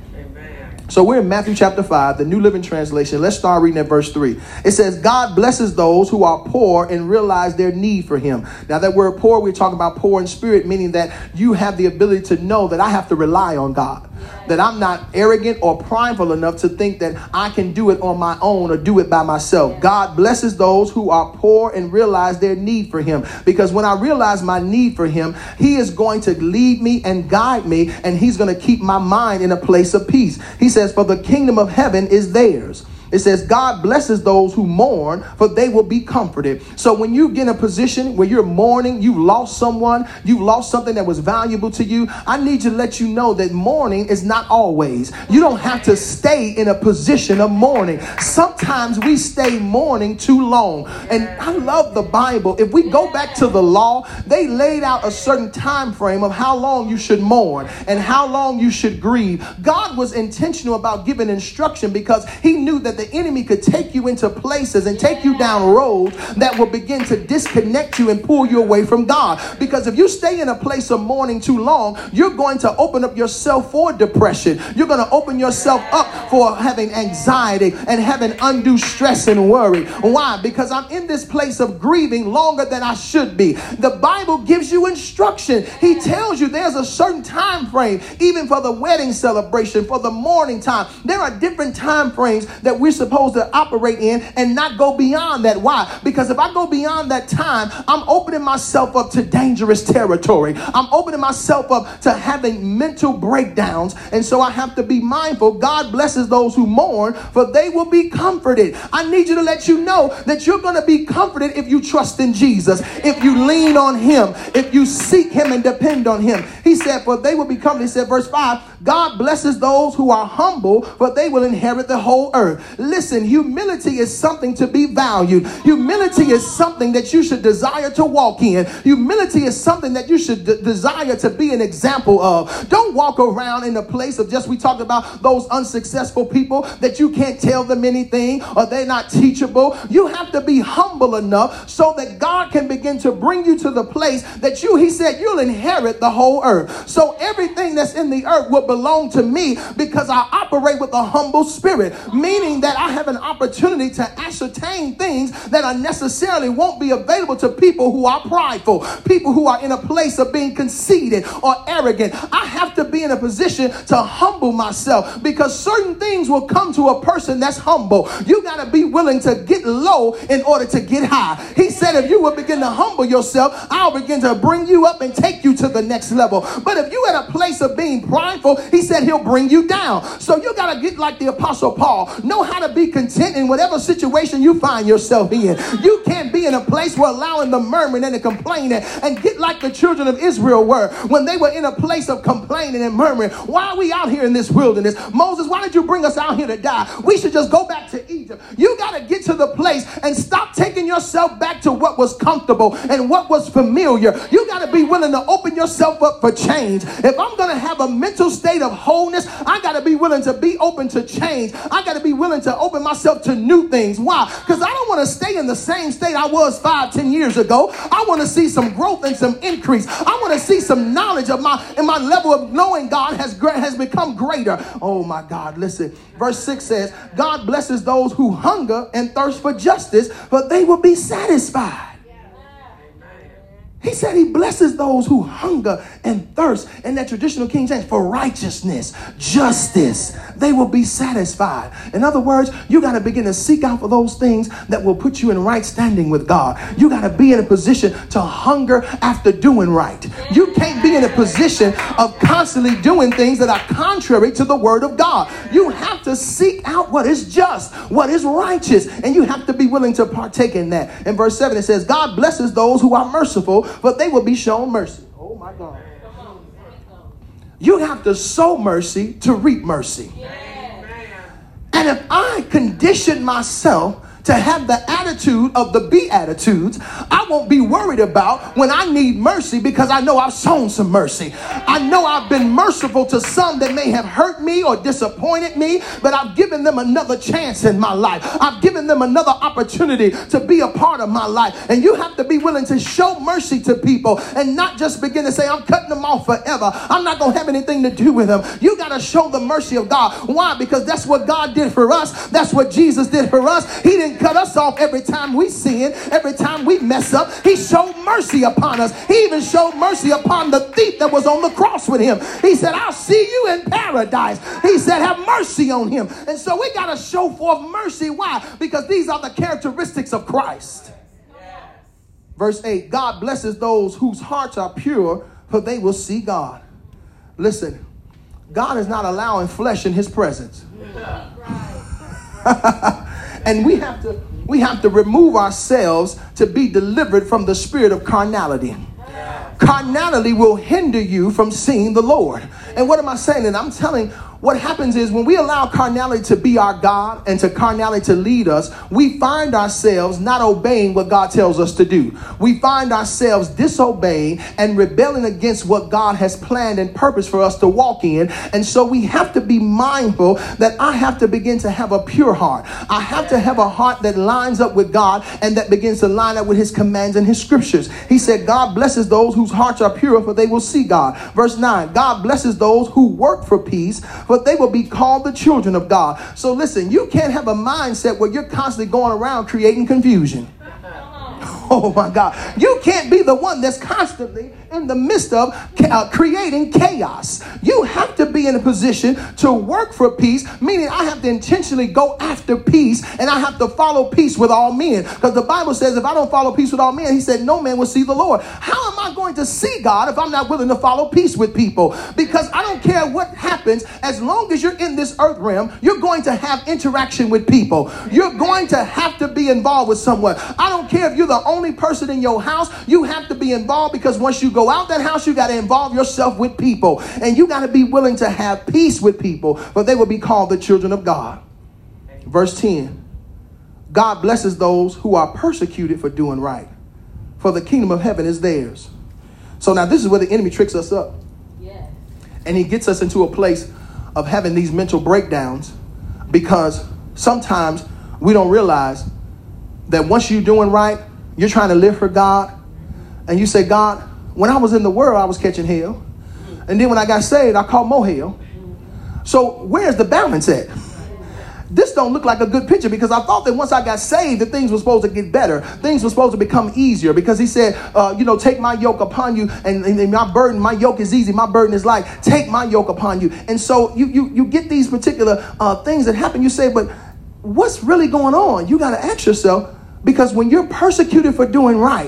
So we're in Matthew chapter five, the New Living Translation. Let's start reading at verse three. It says, God blesses those who are poor and realize their need for him. Now that word poor, we're talking about poor in spirit, meaning that you have the ability to know that I have to rely on God. That I'm not arrogant or prideful enough to think that I can do it on my own or do it by myself. God blesses those who are poor and realize their need for him. Because when I realize my need for him, he is going to lead me and guide me, and he's going to keep my mind in a place of peace. He says, for the kingdom of heaven is theirs. It says, God blesses those who mourn, for they will be comforted. So when you get in a position where you're mourning, you lost someone, you lost something that was valuable to you, I need to let you know that mourning is not always. You don't have to stay in a position of mourning. Sometimes we stay mourning too long. And I love the Bible. If we go back to the law, they laid out a certain time frame of how long you should mourn and how long you should grieve. God was intentional about giving instruction because he knew that the enemy could take you into places and take you down roads that will begin to disconnect you and pull you away from God. Because if you stay in a place of mourning too long, you're going to open up yourself for depression. You're going to open yourself up for having anxiety and having undue stress and worry. Why? Because I'm in this place of grieving longer than I should be. The Bible gives you instruction. He tells you there's a certain time frame, even for the wedding celebration, for the mourning time. There are different time frames that we We're supposed to operate in and not go beyond that. Why? Because if I go beyond that time, I'm opening myself up to dangerous territory. I'm opening myself up to having mental breakdowns. And so I have to be mindful. God blesses those who mourn, for they will be comforted. I need you to let you know that you're going to be comforted if you trust in Jesus, if you lean on him, if you seek him and depend on him. He said, for they will be comforted. He said, verse five, God blesses those who are humble, for they will inherit the whole earth. Listen, humility is something to be valued. Humility is something that you should desire to walk in. Humility is something that you should de- desire to be an example of. Don't walk around in a place of just, we talked about those unsuccessful people that you can't tell them anything or they're not teachable. You have to be humble enough so that God can begin to bring you to the place that you, he said, you'll inherit the whole earth. So everything that's in the earth will belong to me because I operate with a humble spirit, meaning that I have an opportunity to ascertain things that unnecessarily won't be available to people who are prideful, people who are in a place of being conceited or arrogant. I have to be in a position to humble myself because certain things will come to a person that's humble. You got to be willing to get low in order to get high. He said, if you will begin to humble yourself, I'll begin to bring you up and take you to the next level. But if you're at a place of being prideful, he said he'll bring you down. So you got to get like the Apostle Paul. Know how to be content in whatever situation you find yourself in. You can't be in a place where allowing the murmuring and the complaining, and get like the children of Israel were when they were in a place of complaining and murmuring. Why are we out here in this wilderness? Moses, why did you bring us out here to die? We should just go back to Egypt. You got to get to the place and stop taking yourself back to what was comfortable and what was familiar. You got to be willing to open yourself up for change. If I'm going to have a mental state of wholeness, I got to be willing to be open to change. I got to be willing to open myself to new things. Why? Because I don't want to stay in the same state I was five, ten years ago. I want to see some growth and some increase. I want to see some knowledge of my, and my level of knowing God has, has become greater. Oh my God, listen. Verse six says, God blesses those who hunger and thirst for justice, but they will be satisfied. He said he blesses those who hunger and thirst, in that traditional King James, for righteousness, justice. They will be satisfied. In other words, you got to begin to seek out for those things that will put you in right standing with God. You got to be in a position to hunger after doing right. You can't be in a position of constantly doing things that are contrary to the word of God. You have to seek out what is just, what is righteous, and you have to be willing to partake in that. In verse seven, it says, God blesses those who are merciful, but they will be shown mercy. Oh my God. You have to sow mercy to reap mercy. And if I condition myself to have the attitude of the Beatitudes, I won't be worried about when I need mercy, because I know I've sown some mercy. I know I've been merciful to some that may have hurt me or disappointed me, but I've given them another chance in my life. I've given them another opportunity to be a part of my life. And you have to be willing to show mercy to people and not just begin to say, I'm cutting them off forever. I'm not going to have anything to do with them. You got to show the mercy of God. Why? Because that's what God did for us. That's what Jesus did for us. He didn't cut us off every time we sin, every time we mess up. He showed mercy upon us. He even showed mercy upon the thief that was on the cross with him. He said, I'll see you in paradise. He said, have mercy on him. And so we got to show forth mercy. Why? Because these are the characteristics of Christ. Verse eight, God blesses those whose hearts are pure, for they will see God. Listen, God is not allowing flesh in his presence. And we have to we have to remove ourselves to be delivered from the spirit of carnality. Carnality will hinder you from seeing the Lord. And what am I saying? And I'm telling, what happens is when we allow carnality to be our God and to carnality to lead us, we find ourselves not obeying what God tells us to do. We find ourselves disobeying and rebelling against what God has planned and purposed for us to walk in. And so we have to be mindful that I have to begin to have a pure heart. I have to have a heart that lines up with God and that begins to line up with his commands and his scriptures. He said, God blesses those whose hearts are pure, for they will see God. Verse nine, God blesses those who work for peace, but they will be called the children of God. So listen, you can't have a mindset where you're constantly going around creating confusion. Oh my God. You can't be the one that's constantly in the midst of uh, creating chaos. You have to be in a position to work for peace, meaning I have to intentionally go after peace, and I have to follow peace with all men. Because the Bible says if I don't follow peace with all men, he said no man will see the Lord. How am I going to see God if I'm not willing to follow peace with people? Because I don't care what happens, as long as you're in this earth realm, you're going to have interaction with people. You're going to have to be involved with someone. I don't care if you're the only person in your house, you have to be involved, because once you go out that house, you got to involve yourself with people, and you got to be willing to have peace with people, but they will be called the children of God. Verse ten, God blesses those who are persecuted for doing right, for the kingdom of heaven is theirs. So now this is where the enemy tricks us up. Yeah. And he gets us into a place of having these mental breakdowns, because sometimes we don't realize that once you're doing right, you're trying to live for God, and you say, God, when I was in the world, I was catching hell. And then when I got saved, I caught more hell. So where's the balance at? This don't look like a good picture, because I thought that once I got saved, that things were supposed to get better. Things were supposed to become easier, because he said, uh, you know, take my yoke upon you, and, and my burden, my yoke is easy, my burden is light. Take my yoke upon you. And so you you you get these particular uh, things that happen. You say, but what's really going on? You got to ask yourself, because when you're persecuted for doing right,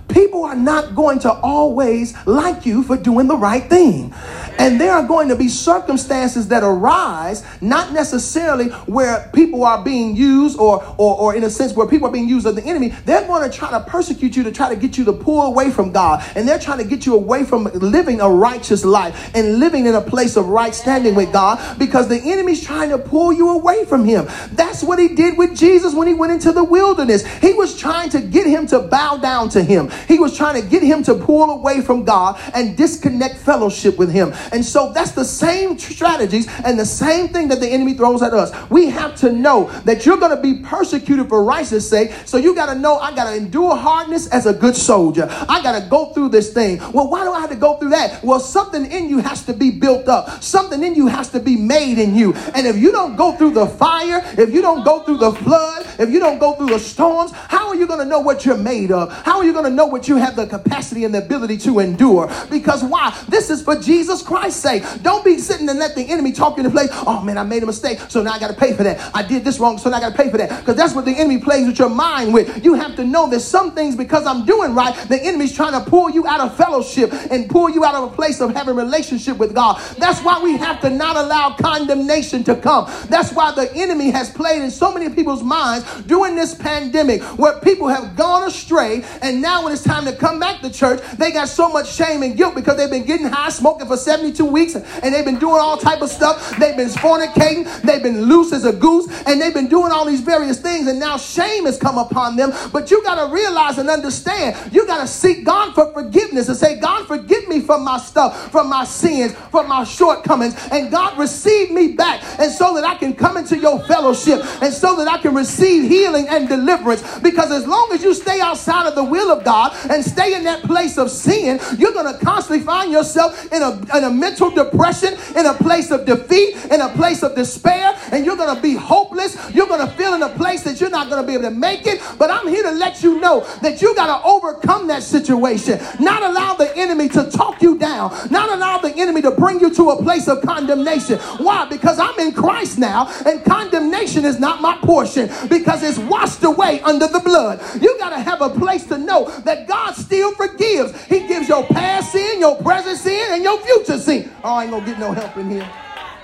People are not going to always like you for doing the right thing. And there are going to be circumstances that arise, not necessarily where people are being used or, or, or in a sense where people are being used as the enemy. They're going to try to persecute you to try to get you to pull away from God. And they're trying to get you away from living a righteous life and living in a place of right standing with God, because the enemy's trying to pull you away from him. That's what he did with Jesus when he went into the wilderness. He was trying to get him to bow down to him. He was trying to get him to pull away from God and disconnect fellowship with him. And so that's the same strategies and the same thing that the enemy throws at us. We have to know that you're going to be persecuted for righteousness' sake. So you got to know, I got to endure hardness as a good soldier. I got to go through this thing. Well, why do I have to go through that? Well, something in you has to be built up. Something in you has to be made in you. And if you don't go through the fire, if you don't go through the flood, if you don't go through the storms, how are you going to know what you're made of? How are you going to know what you have the capacity and the ability to endure? Because why? This is for Jesus Christ's sake. Don't be sitting and let the enemy talk you into place. Oh man, I made a mistake, so now I got to pay for that. I did this wrong, so now I got to pay for that. Because that's what the enemy plays with your mind with. You have to know that some things, because I'm doing right, the enemy's trying to pull you out of fellowship and pull you out of a place of having a relationship with God. That's why we have to not allow condemnation to come. That's why the enemy has played in so many people's minds during this pandemic, where people have gone astray, and now when it's time to come back to church, they got so much shame and guilt because they've been getting high, smoking for seventy-two weeks, and they've been doing all type of stuff. They've been fornicating, they've been loose as a goose, and they've been doing all these various things, and now shame has come upon them. But you got to realize and understand, you got to seek God for forgiveness and say, God, forgive me from my stuff, from my sins, from my shortcomings, and God, receive me back, and so that I can come into your fellowship, and so that I can receive healing and deliverance. Because as long as you stay outside of the will of God and stay in that place of sin, you're going to constantly find yourself in a, in a mental depression, in a place of defeat, in a place of despair, and you're going to be hopeless. You're going to feel in a place that you're not going to be able to make it. But I'm here to let you know that you got to overcome that situation. Not allow the enemy to talk you down. Not allow the enemy to bring you to a place of condemnation. Why? Because I'm in Christ now, and condemnation is not my portion, because it's washed away under the blood. You got to have a place to know that God still forgives. He gives your past sin, your present sin, and your future sin. Oh, I ain't gonna get no help in here.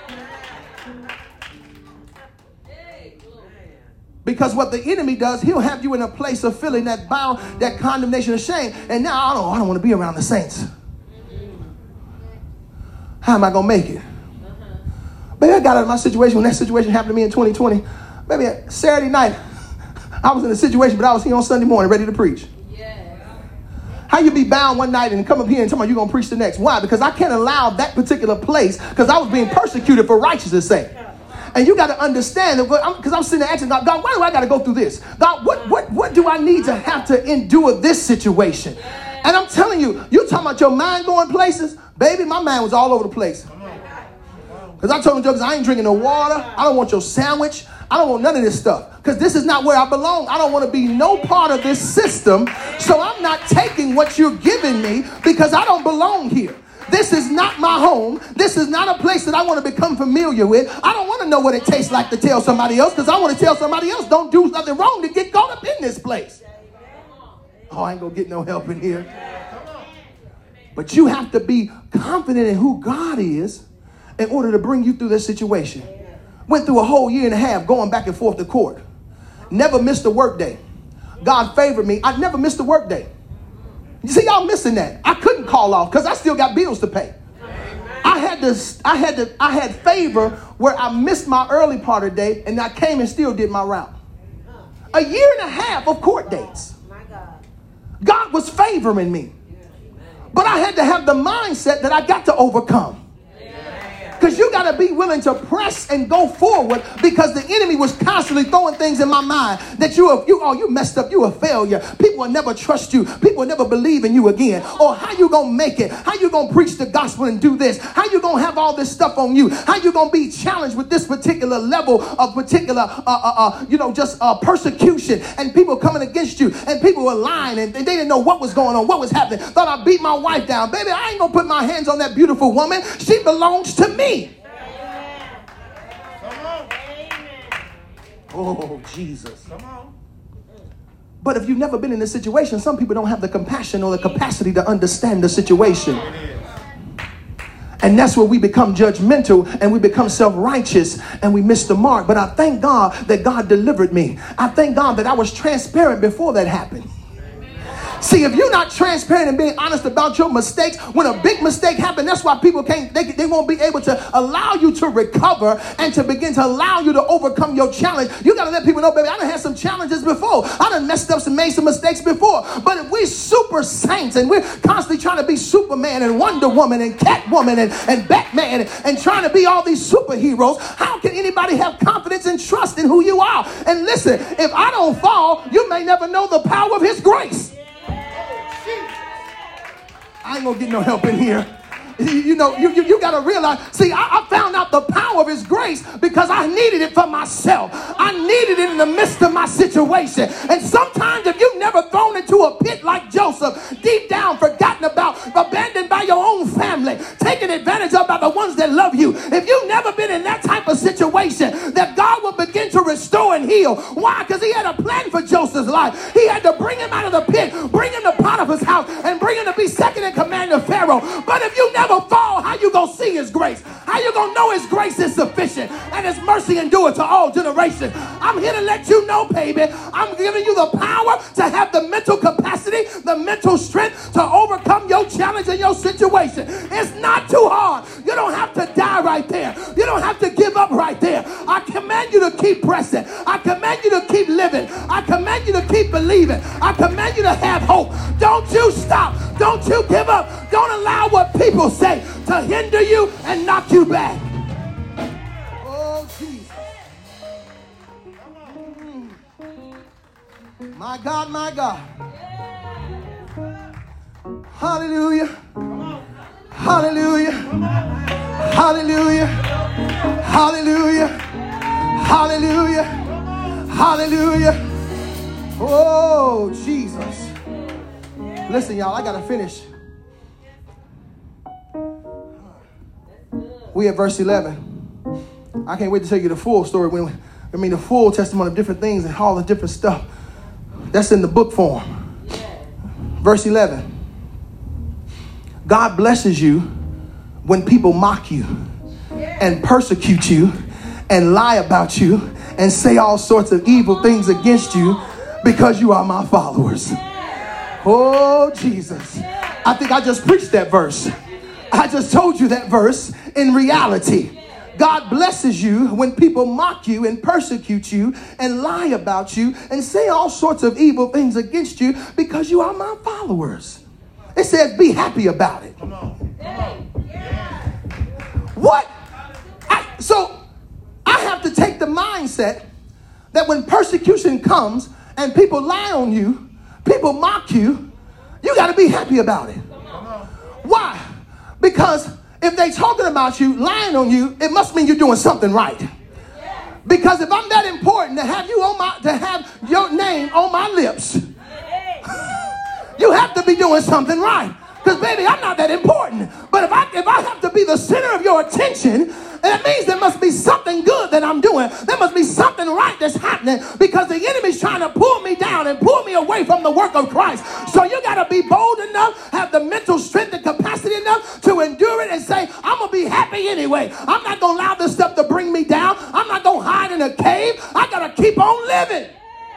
Because what the enemy does, he'll have you in a place of feeling that bound, that condemnation and shame. And now I don't, I don't want to be around the saints. How am I gonna make it? Baby, I got out of my situation when that situation happened to me in twenty twenty. Baby, Saturday night, I was in a situation, but I was here on Sunday morning ready to preach. How you be bound one night and come up here and tell me you're going to preach the next? Why? Because I can't allow that particular place, because I was being persecuted for righteousness' sake. And you got to understand that, because I'm, I'm sitting there asking God, God, why do I got to go through this? God, what, what, what do I need to have to endure this situation? And I'm telling you, you talking about your mind going places? Baby, my mind was all over the place. Because I told him, jokers, I ain't drinking no water. I don't want your sandwich. I don't want none of this stuff, because this is not where I belong. I don't want to be no part of this system. So I'm not taking what you're giving me, because I don't belong here. This is not my home. This is not a place that I want to become familiar with. I don't want to know what it tastes like to tell somebody else, because I want to tell somebody else don't do nothing wrong to get caught up in this place. Oh, I ain't going to get no help in here. But you have to be confident in who God is in order to bring you through this situation. Went through a whole year and a half going back and forth to court. Never missed a work day. God favored me. I never missed a work day. You see, y'all missing that. I couldn't call off because I still got bills to pay. I had to, I had to, I had favor where I missed my early part of the day, and I came and still did my route. A year and a half of court dates. God was favoring me. But I had to have the mindset that I got to overcome. Because you got to be willing to press and go forward, because the enemy was constantly throwing things in my mind that you, are, you, oh, you messed up. You a failure. People will never trust you. People will never believe in you again. Or how you going to make it? How you going to preach the gospel and do this? How you going to have all this stuff on you? How you going to be challenged with this particular level of particular, uh, uh, uh, you know, just uh, persecution, and people coming against you, and people were lying, and, and they didn't know what was going on, what was happening. Thought I beat my wife down. Baby, I ain't going to put my hands on that beautiful woman. She belongs to me. Oh, Jesus. Come on. But if you've never been in this situation, some people don't have the compassion or the capacity to understand the situation. And that's where we become judgmental and we become self-righteous and we miss the mark. But I thank God that God delivered me. I thank God that I was transparent before that happened. See, if you're not transparent and being honest about your mistakes, when a big mistake happens, that's why people can't, they, they won't be able to allow you to recover and to begin to allow you to overcome your challenge. You got to let people know, baby, I done had some challenges before. I done messed up and made some mistakes before. But if we're super saints and we're constantly trying to be Superman and Wonder Woman and Catwoman and, and Batman and, and trying to be all these superheroes, how can anybody have confidence and trust in who you are? And listen, if I don't fall, you may never know the power of his grace. I ain't gonna get no help in here. You, you know, you, you, you got to realize, see, I, I found out the power of his grace because I needed it for myself. I needed it in the midst of my situation. And sometimes if you've never thrown into a pit like Joseph, deep down forgotten about, abandoned by your own family, taken advantage of by the ones that love you, if you've never been in that type of situation, that God will begin to restore and heal. Why? Because he had a plan for Joseph's life. He had to bring him out of the pit, bring him to Potiphar's house, and bring him to be second in command of Pharaoh. But if you never fall, how you gonna see his grace? How you gonna know his grace is sufficient and his mercy endure to all generations? I'm here to let you know, baby, I'm giving you the power to have the mental capacity, the mental strength to overcome your challenge and your situation. It's not too hard. You don't have to die right there. You don't have to give up right there. I command you to keep pressing. I command you to keep living. I command you to keep believing. I command you to have hope. Don't you stop. Don't you give up. Don't allow what people say to hinder you and knock you back. Oh, Jesus. My God, my God. Hallelujah. Hallelujah. Hallelujah. Hallelujah. Hallelujah. Hallelujah. Oh, Jesus. Listen, y'all, I got to finish. We at verse eleven. I can't wait to tell you the full story. When I mean, the full testimony of different things and all the different stuff. That's in the book form. Verse eleven. God blesses you when people mock you and persecute you and lie about you and say all sorts of evil things against you because you are my followers. Oh, Jesus. I think I just preached that verse. I just told you that verse in reality. God blesses you when people mock you and persecute you and lie about you and say all sorts of evil things against you because you are my followers. It says be happy about it. Come on. Come on. Yeah. What? I, so I have to take the mindset that when persecution comes and people lie on you, people mock you, you got to be happy about it. Why? Because if they talking about you, lying on you, it must mean you're doing something right. Because if I'm that important to have you on my, to have your name on my lips, you have to be doing something right. Because baby, I'm not that important. But if I if I have to be the center of your attention, that means there must be something good that I'm doing. There must be something right that's happening because the enemy's trying to pull me down and pull me away from the work of Christ. So you got to be bold enough, have the mental strength and capacity enough to endure it and say, I'm going to be happy anyway. I'm not going to allow this stuff to bring me down. I'm not going to hide in a cave. I got to keep on living.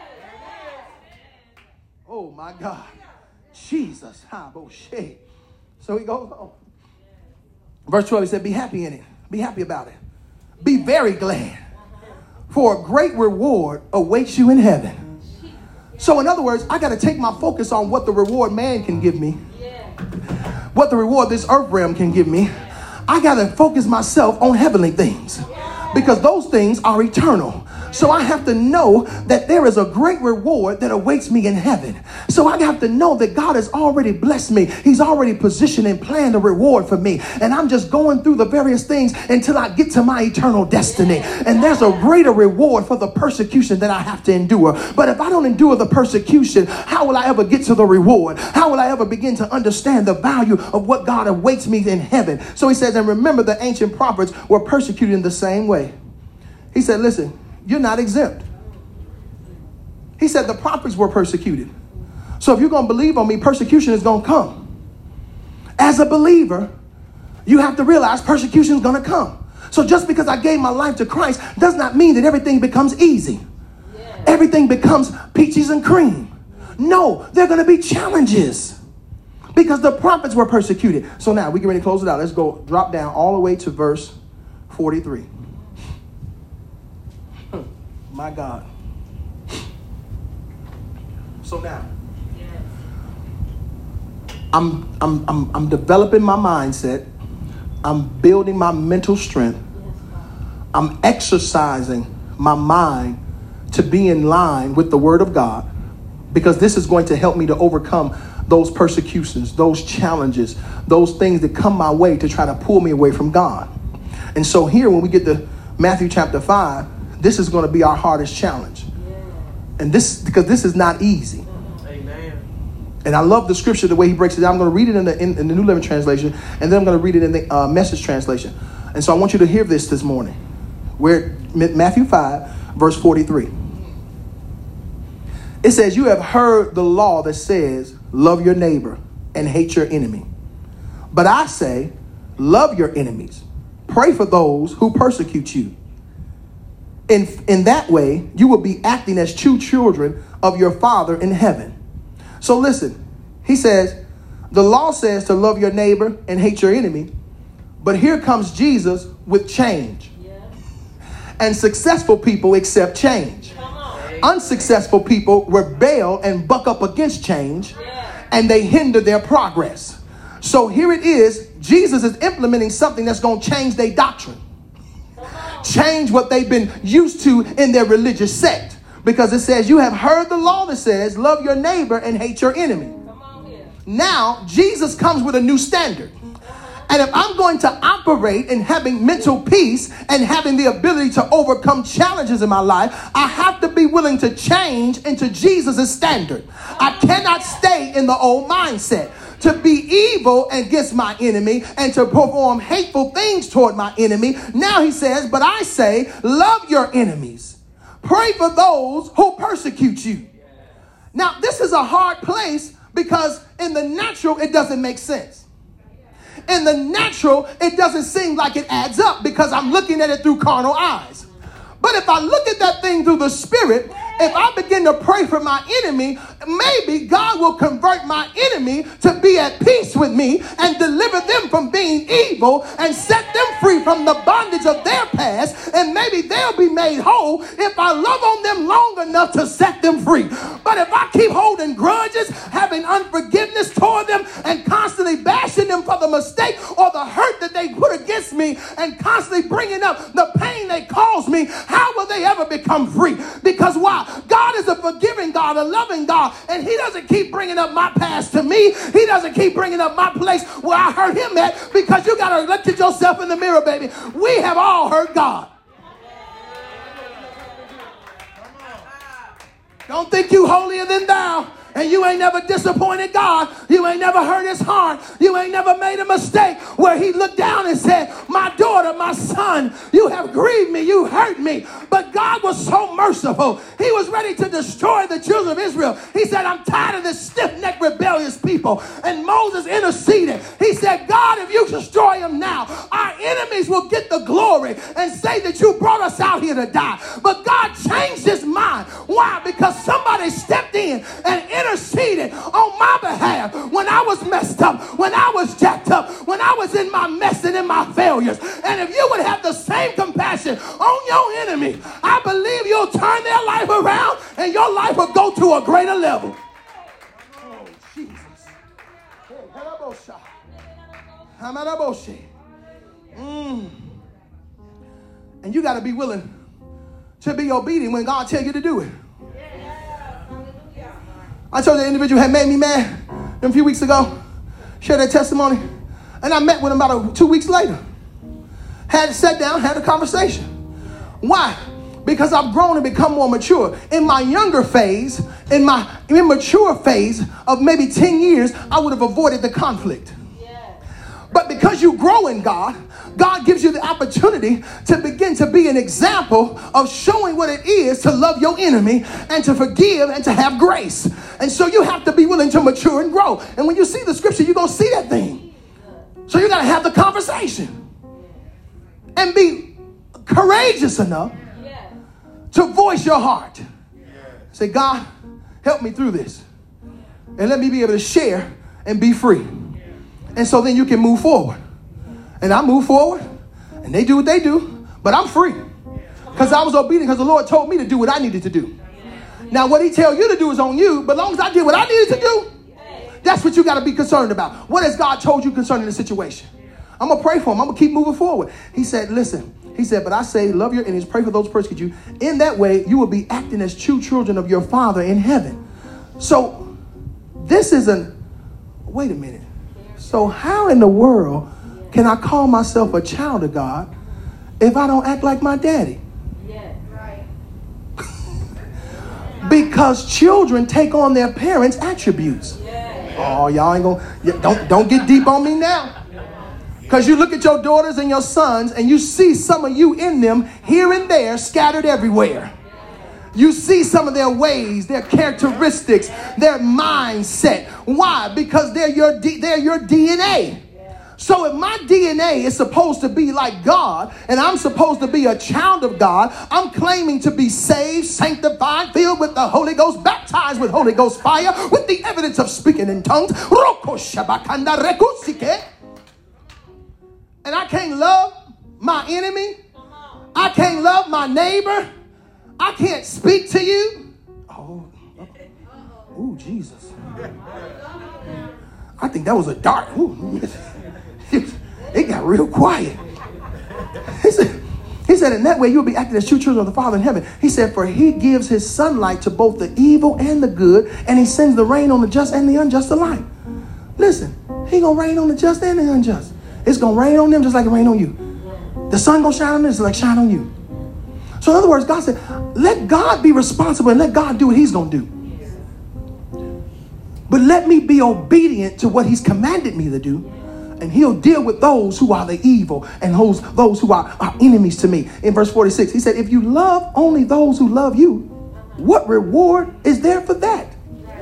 Oh, my God. Jesus. So he goes on. Verse twelve, he said, be happy in it. Be happy about it. Be very glad. For a great reward awaits you in heaven. So in other words, I got to take my focus on what the reward man can give me. What the reward this earth realm can give me. I got to focus myself on heavenly things. Because those things are eternal. So I have to know that there is a great reward that awaits me in heaven. So I have to know that God has already blessed me. He's already positioned and planned a reward for me. And I'm just going through the various things until I get to my eternal destiny. And there's a greater reward for the persecution that I have to endure. But if I don't endure the persecution, how will I ever get to the reward? How will I ever begin to understand the value of what God awaits me in heaven? So he says, and remember the ancient prophets were persecuted in the same way. He said, listen, you're not exempt. He said the prophets were persecuted. So if you're going to believe on me, persecution is going to come. As a believer, you have to realize persecution is going to come. So just because I gave my life to Christ does not mean that everything becomes easy. Yeah. Everything becomes peaches and cream. No, there are going to be challenges because the prophets were persecuted. So now we get ready to close it out. Let's go drop down all the way to verse forty-three. My God. So now I'm, I'm, I'm, I'm developing my mindset. I'm building my mental strength. I'm exercising my mind to be in line with the word of God, because this is going to help me to overcome those persecutions, those challenges, those things that come my way to try to pull me away from God. And so here, when we get to Matthew chapter five, this is going to be our hardest challenge. And this, because this is not easy. And I love the scripture, the way he breaks it down. I'm going to read it in the, in, in the New Living Translation, and then I'm going to read it in the uh, Message Translation. And so I want you to hear this this morning. We're at Matthew five, verse forty-three. It says, you have heard the law that says, love your neighbor and hate your enemy. But I say, love your enemies. Pray for those who persecute you. In, in that way, you will be acting as true children of your Father in heaven. So listen, he says, the law says to love your neighbor and hate your enemy. But here comes Jesus with change. Yeah. And successful people accept change. Unsuccessful people rebel and buck up against change. Yeah. And they hinder their progress. So here it is. Jesus is implementing something that's going to change their doctrine. Change what they've been used to in their religious sect. Because it says, you have heard the law that says, love your neighbor and hate your enemy. Now, Jesus comes with a new standard. And if I'm going to operate in having mental peace and having the ability to overcome challenges in my life, I have to be willing to change into Jesus' standard. I cannot stay in the old mindset. To be evil against my enemy and to perform hateful things toward my enemy. Now he says, but I say, love your enemies. Pray for those who persecute you. Now, this is a hard place because in the natural, it doesn't make sense. In the natural, it doesn't seem like it adds up because I'm looking at it through carnal eyes. But if I look at that thing through the spirit, if I begin to pray for my enemy, maybe God will convert my enemy to be at peace with me and deliver them from being evil and set them free from the bondage of their past. And maybe they'll be made whole if I love on them long enough to set them free. But if I keep holding grudges, having unforgiveness toward them, and constantly bashing them for the mistake or the hurt that they put against me, and constantly bringing up the pain they caused me, how will they ever become free? Because why? God is a forgiving God, a loving God, and he doesn't keep bringing up my past to me. He doesn't keep bringing up my place where I hurt him at, because you got to look at yourself in the mirror, baby. We have all hurt God. Don't think you holier than thou. And you ain't never disappointed God. You ain't never hurt his heart. You ain't never made a mistake where he looked down and said, my daughter, my son, you have grieved me. You hurt me. But God was so merciful. He was ready to destroy the children of Israel. He said, I'm tired of this stiff-necked, rebellious people. And Moses interceded. He said, God, if you destroy them now, our enemies will get the glory and say that you brought us out here to die. But God changed his mind. Why? Because somebody stepped in and interceded on my behalf when I was messed up, when I was jacked up, when I was in my mess and in my failures. And if you would have the same compassion on your enemy, I believe you'll turn their life around and your life will go to a greater level. Oh, Jesus. Mm. And you got to be willing to be obedient when God tells you to do it. I told you the individual had made me mad a few weeks ago, shared their testimony, and I met with him about a, two weeks later. Had sat down, had a conversation. Why? Because I've grown and become more mature. In my younger phase, in my immature phase of maybe ten years, I would have avoided the conflict. Yeah. But because you grow in God, God gives you the opportunity to begin to be an example of showing what it is to love your enemy and to forgive and to have grace. And so you have to be willing to mature and grow. And when you see the scripture, you're going to see that thing. So you got to have the conversation and be courageous enough to voice your heart. Say, God, help me through this. And let me be able to share and be free. And so then you can move forward. And I move forward. And they do what they do. But I'm free. Because I was obedient because the Lord told me to do what I needed to do. Now what he tell you to do is on you. But as long as I did what I needed to do, that's what you got to be concerned about. What has God told you concerning the situation? I'm going to pray for him. I'm going to keep moving forward. He said, listen. He said, but I say, love your enemies, pray for those who persecute you. In that way, you will be acting as true children of your Father in heaven. So this isn't, wait a minute. So how in the world can I call myself a child of God if I don't act like my daddy? Yeah, right. Because children take on their parents' attributes. Yeah. Oh, y'all ain't gonna, don't, don't get deep on me now. Because you look at your daughters and your sons and you see some of you in them here and there scattered everywhere. You see some of their ways, their characteristics, their mindset. Why? Because they're your, D, they're your D N A. So if my D N A is supposed to be like God and I'm supposed to be a child of God, I'm claiming to be saved, sanctified, filled with the Holy Ghost, baptized with Holy Ghost fire, with the evidence of speaking in tongues. And I can't love my enemy. I can't love my neighbor. I can't speak to you. Oh, oh, Jesus. I think that was a dart. Ooh. It got real quiet. He said, he said, in that way you'll be acting as true children of the Father in heaven. He said, for he gives his sunlight to both the evil and the good, and he sends the rain on the just and the unjust alike. Listen, he gonna rain on the just and the unjust. It's going to rain on them just like it rain on you. The sun going to shine on them just like shine on you. So in other words, God said, let God be responsible and let God do what he's going to do. But let me be obedient to what he's commanded me to do. And he'll deal with those who are the evil and those, those who are, are enemies to me. In verse forty-six, he said, if you love only those who love you, what reward is there for that?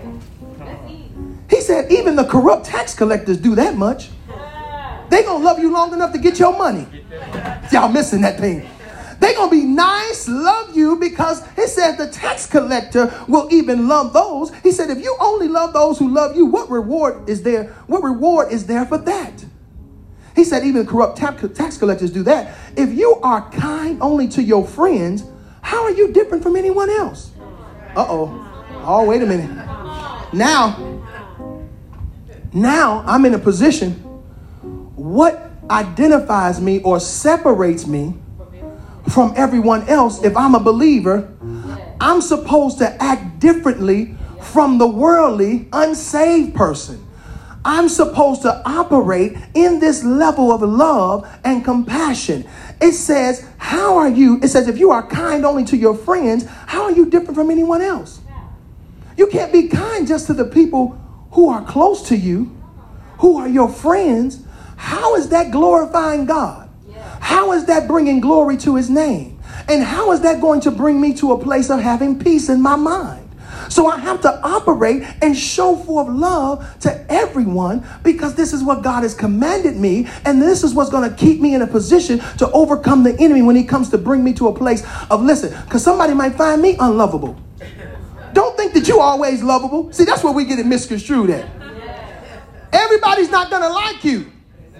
He said, even the corrupt tax collectors do that much. They're going to love you long enough to get your money. Y'all missing that thing. They're going to be nice, love you, because he said the tax collector will even love those. He said, if you only love those who love you, what reward is there? What reward is there for that? He said, even corrupt tax collectors do that. If you are kind only to your friends, how are you different from anyone else? Uh-oh. Oh, wait a minute. Now, now I'm in a position. What identifies me or separates me from everyone else, if I'm a believer, I'm supposed to act differently from the worldly, unsaved person. I'm supposed to operate in this level of love and compassion. It says, how are you? It says, if you are kind only to your friends, how are you different from anyone else? You can't be kind just to the people who are close to you, who are your friends. How is that glorifying God? How is that bringing glory to his name? And how is that going to bring me to a place of having peace in my mind? So I have to operate and show forth love to everyone because this is what God has commanded me. And this is what's going to keep me in a position to overcome the enemy when he comes to bring me to a place of, listen, because somebody might find me unlovable. Don't think that you are always lovable. See, that's where we get it misconstrued at. Everybody's not going to like you.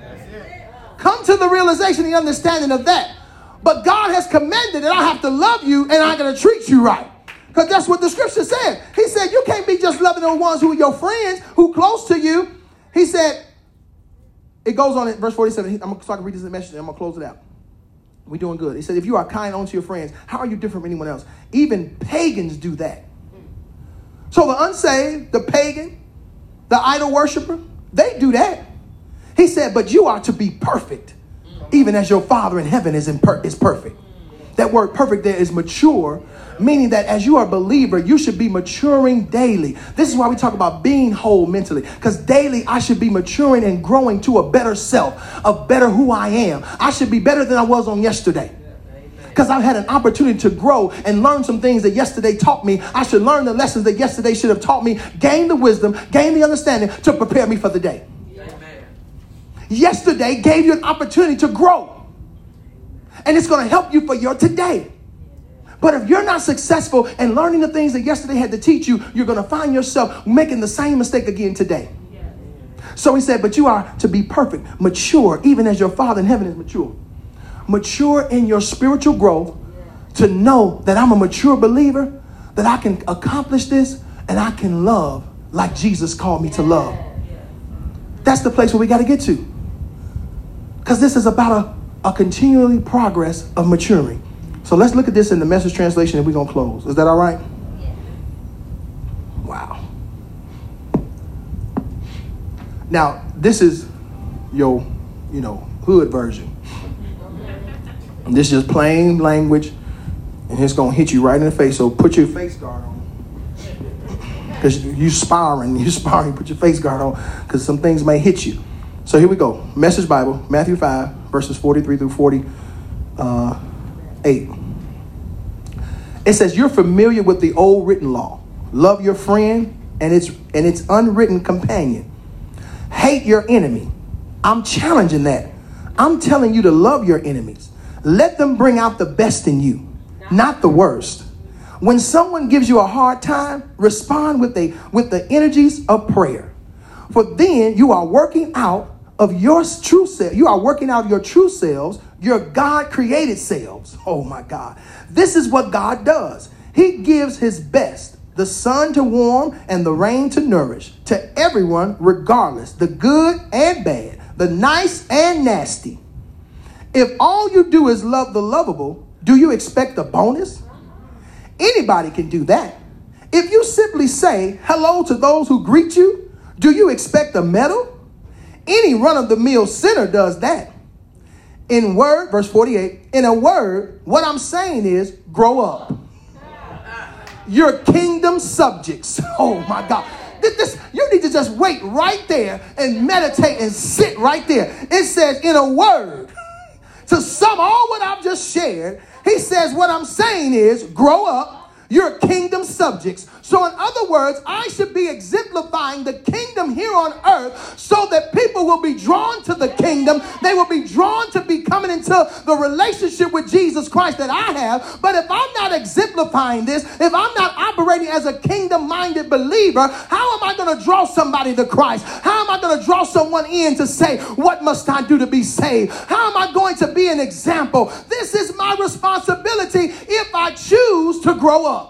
Come to the realization, the understanding of that. But God has commanded that I have to love you and I'm going to treat you right. Because that's what the scripture said. He said, you can't be just loving the ones who are your friends, who close to you. He said, it goes on in verse forty-seven. I'm going to read this message and I'm going to close it out. We're doing good. He said, if you are kind unto your friends, how are you different from anyone else? Even pagans do that. So the unsaved, the pagan, the idol worshiper, they do that. He said, but you are to be perfect, even as your Father in heaven is, in per- is perfect. That word perfect there is mature, meaning that as you are a believer, you should be maturing daily. This is why we talk about being whole mentally, because daily I should be maturing and growing to a better self, of better who I am. I should be better than I was on yesterday. Because I've had an opportunity to grow and learn some things that yesterday taught me. I should learn the lessons that yesterday should have taught me, gain the wisdom, gain the understanding to prepare me for the day. Amen. Yesterday gave you an opportunity to grow. And it's going to help you for your today. But if you're not successful in learning the things that yesterday had to teach you, you're going to find yourself making the same mistake again today. So he said, but you are to be perfect, mature, even as your Father in heaven is mature. Mature in your spiritual growth, to know that I'm a mature believer, that I can accomplish this and I can love like Jesus called me to love. That's the place where we got to get to. Because this is about a, a continually progress of maturing. So let's look at this in the Message translation and we're going to close. Is that all right? Wow. Now, this is your, you know, hood version. This is just plain language, and it's going to hit you right in the face. So put your face guard on. Because you sparring, you sparring, put your face guard on, because some things may hit you. So here we go. Message Bible, Matthew five, verses forty-three through forty-eight. It says, you're familiar with the old written law. Love your friend and its, and its unwritten companion. Hate your enemy. I'm challenging that. I'm telling you to love your enemies. Let them bring out the best in you, not the worst. When someone gives you a hard time, respond with a with the energies of prayer. For then you are working out of your true self. You are working out your true selves, your God-created selves. Oh my God. This is what God does. He gives his best, the sun to warm and the rain to nourish, to everyone regardless, the good and bad, the nice and nasty. If all you do is love the lovable, do you expect a bonus? Anybody can do that. If you simply say hello to those who greet you, do you expect a medal? Any run-of-the-mill sinner does that. In word, verse forty-eight, in a word, what I'm saying is grow up. You're kingdom subjects. Oh my God. This, this, you need to just wait right there and meditate and sit right there. It says in a word, to sum all what I've just shared, he says what I'm saying is grow up. You're kingdom subjects. So in other words, I should be exemplifying the kingdom here on earth so that people will be drawn to the kingdom. They will be drawn to be coming into the relationship with Jesus Christ that I have. But if I'm not exemplifying this, if I'm not operating as a kingdom-minded believer, how am I going to draw somebody to Christ? How am I going to draw someone in to say, what must I do to be saved? How am I going to be an example? This is my responsibility if I choose to grow up.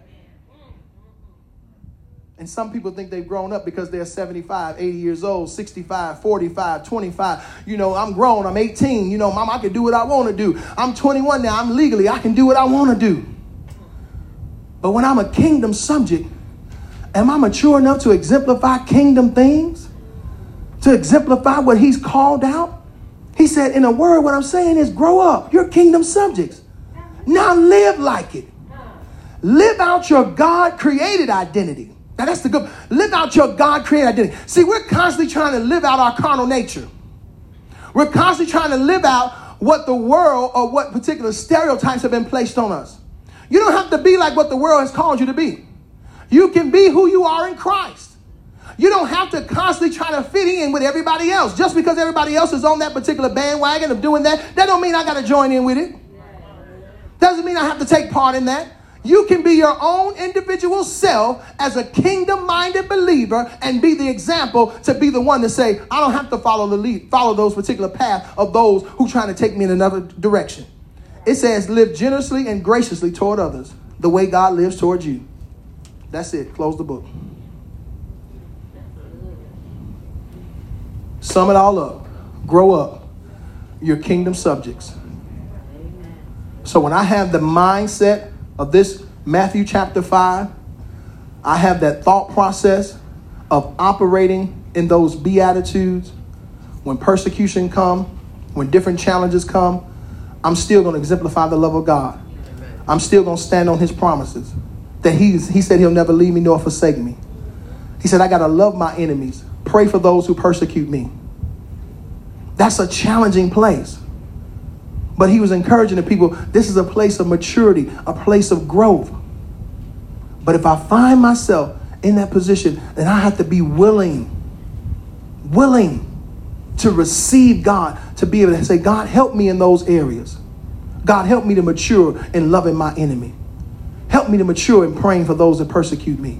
And some people think they've grown up because they're seventy-five, eighty years old, sixty-five, forty-five, twenty-five. You know, I'm grown. I'm eighteen. You know, Mom, I can do what I want to do. I'm twenty-one now. I'm legally. I can do what I want to do. But when I'm a kingdom subject, am I mature enough to exemplify kingdom things? To exemplify what he's called out? He said, in a word, what I'm saying is grow up. You're kingdom subjects. Now live like it. Live out your God-created identity. Now that's the good. Live out your God-created identity. See, we're constantly trying to live out our carnal nature. We're constantly trying to live out what the world or what particular stereotypes have been placed on us. You don't have to be like what the world has called you to be. You can be who you are in Christ. You don't have to constantly try to fit in with everybody else. Just because everybody else is on that particular bandwagon of doing that, that don't mean I got to join in with it. Doesn't mean I have to take part in that. You can be your own individual self as a kingdom-minded believer and be the example to be the one to say, I don't have to follow the lead, follow those particular path of those who trying to take me in another direction. It says, live generously and graciously toward others the way God lives towards you. That's it. Close the book. Sum it all up. Grow up. You're kingdom subjects. So when I have the mindset of this Matthew chapter five, I have that thought process of operating in those beatitudes. When persecution come, when different challenges come, I'm still going to exemplify the love of God. I'm still going to stand on his promises. That he's, he said he'll never leave me nor forsake me. He said, I got to love my enemies. Pray for those who persecute me. That's a challenging place. But he was encouraging the people, this is a place of maturity, a place of growth. But if I find myself in that position, then I have to be willing, willing to receive God, to be able to say, God, help me in those areas. God, help me to mature in loving my enemy. Help me to mature in praying for those that persecute me.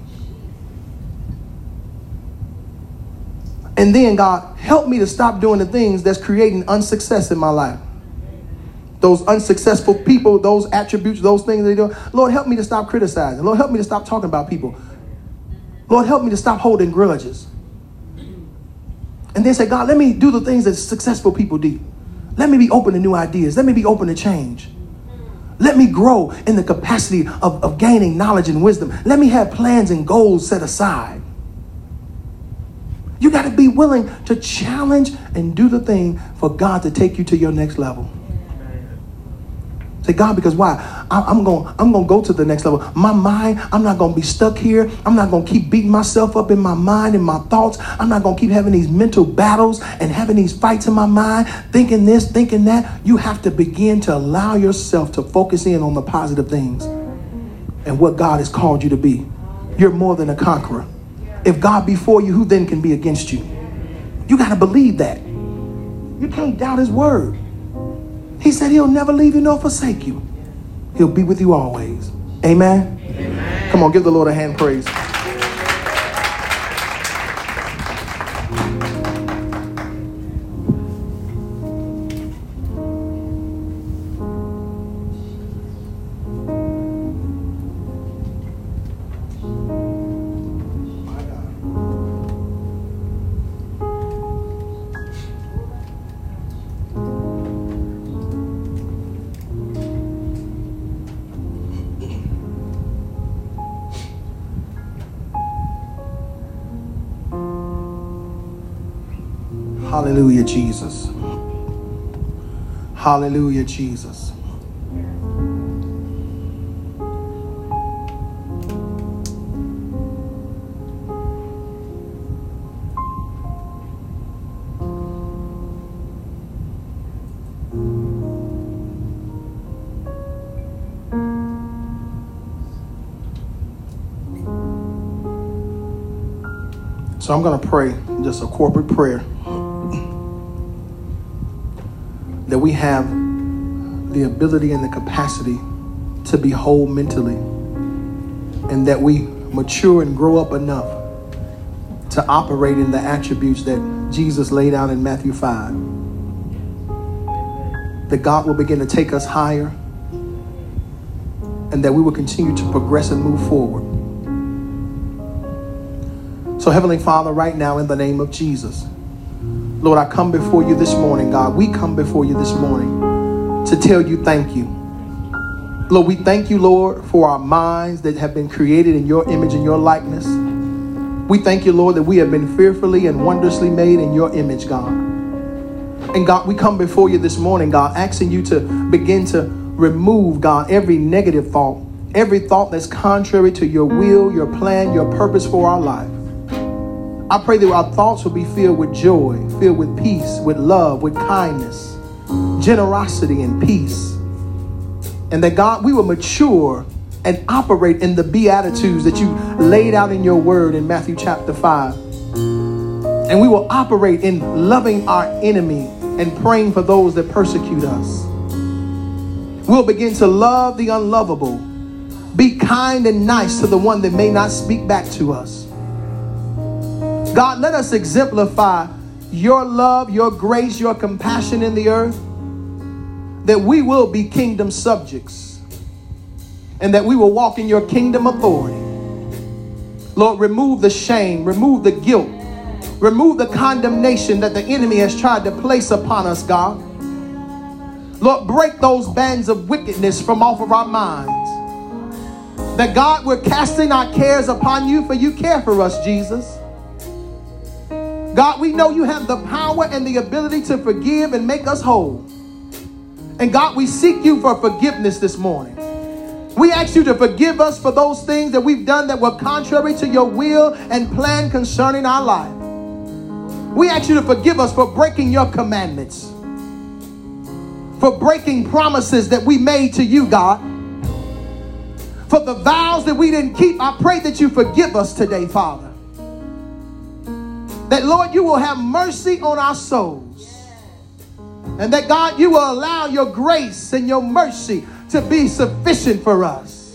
And then, God, help me to stop doing the things that's creating unsuccess in my life. Those unsuccessful people, those attributes, those things they do. Lord, help me to stop criticizing. Lord, help me to stop talking about people. Lord, help me to stop holding grudges. And then say, God, let me do the things that successful people do. Let me be open to new ideas. Let me be open to change. Let me grow in the capacity of, of gaining knowledge and wisdom. Let me have plans and goals set aside. You got to be willing to challenge and do the thing for God to take you to your next level. Say, God, because why? I, I'm going I'm going to go to the next level. My mind, I'm not going to be stuck here. I'm not going to keep beating myself up in my mind and my thoughts. I'm not going to keep having these mental battles and having these fights in my mind, thinking this, thinking that. You have to begin to allow yourself to focus in on the positive things and what God has called you to be. You're more than a conqueror. If God be for you, who then can be against you? You got to believe that. You can't doubt his word. He said he'll never leave you nor forsake you. He'll be with you always. Amen? Amen. Come on, give the Lord a hand praise. Hallelujah, Jesus. Hallelujah, Jesus. So I'm going to pray just a corporate prayer that we have the ability and the capacity to be whole mentally, and that we mature and grow up enough to operate in the attributes that Jesus laid out in Matthew five. That God will begin to take us higher, and that we will continue to progress and move forward. So Heavenly Father, right now in the name of Jesus, Lord, I come before you this morning, God. We come before you this morning to tell you thank you. Lord, we thank you, Lord, for our minds that have been created in your image and your likeness. We thank you, Lord, that we have been fearfully and wondrously made in your image, God. And God, we come before you this morning, God, asking you to begin to remove, God, every negative thought, every thought that's contrary to your will, your plan, your purpose for our life. I pray that our thoughts will be filled with joy, filled with peace, with love, with kindness, generosity, and peace. And that, God, we will mature and operate in the beatitudes that you laid out in your word in Matthew chapter five. And we will operate in loving our enemy and praying for those that persecute us. We'll begin to love the unlovable, be kind and nice to the one that may not speak back to us. God, let us exemplify your love, your grace, your compassion in the earth, that we will be kingdom subjects and that we will walk in your kingdom authority. Lord, remove the shame, remove the guilt, remove the condemnation that the enemy has tried to place upon us, God. Lord, break those bands of wickedness from off of our minds. That, God, we're casting our cares upon you, for you care for us, Jesus. God, we know you have the power and the ability to forgive and make us whole. And God, we seek you for forgiveness this morning. We ask you to forgive us for those things that we've done that were contrary to your will and plan concerning our life. We ask you to forgive us for breaking your commandments, for breaking promises that we made to you, God, for the vows that we didn't keep. I pray that you forgive us today, Father. That, Lord, you will have mercy on our souls. And that, God, you will allow your grace and your mercy to be sufficient for us.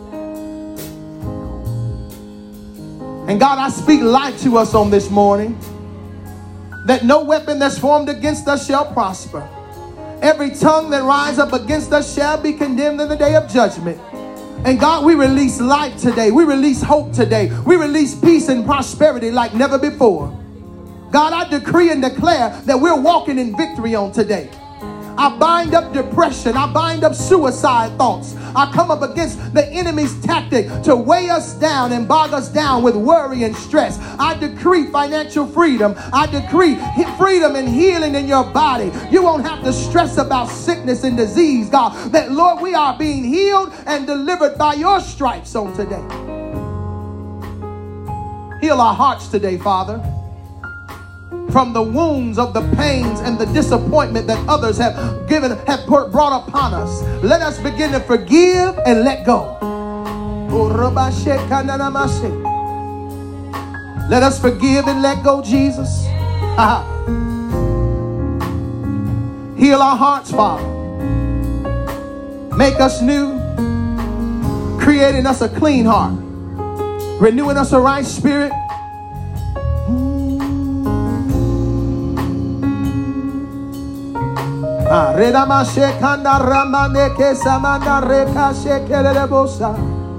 And God, I speak life to us on this morning. That no weapon that's formed against us shall prosper. Every tongue that rises up against us shall be condemned in the day of judgment. And God, we release life today. We release hope today. We release peace and prosperity like never before. God, I decree and declare that we're walking in victory on today. I bind up depression. I bind up suicide thoughts. I come up against the enemy's tactic to weigh us down and bog us down with worry and stress. I decree financial freedom. I decree freedom and healing in your body. You won't have to stress about sickness and disease, God. That, Lord, we are being healed and delivered by your stripes on today. Heal our hearts today, Father, from the wounds of the pains and the disappointment that others have given, have brought upon us. Let us begin to forgive and let go. Let us forgive and let go, Jesus. Heal our hearts, Father. Make us new, creating us a clean heart, renewing us a right spirit. Rema shekanda ramane kesamanda reka shekele bosa.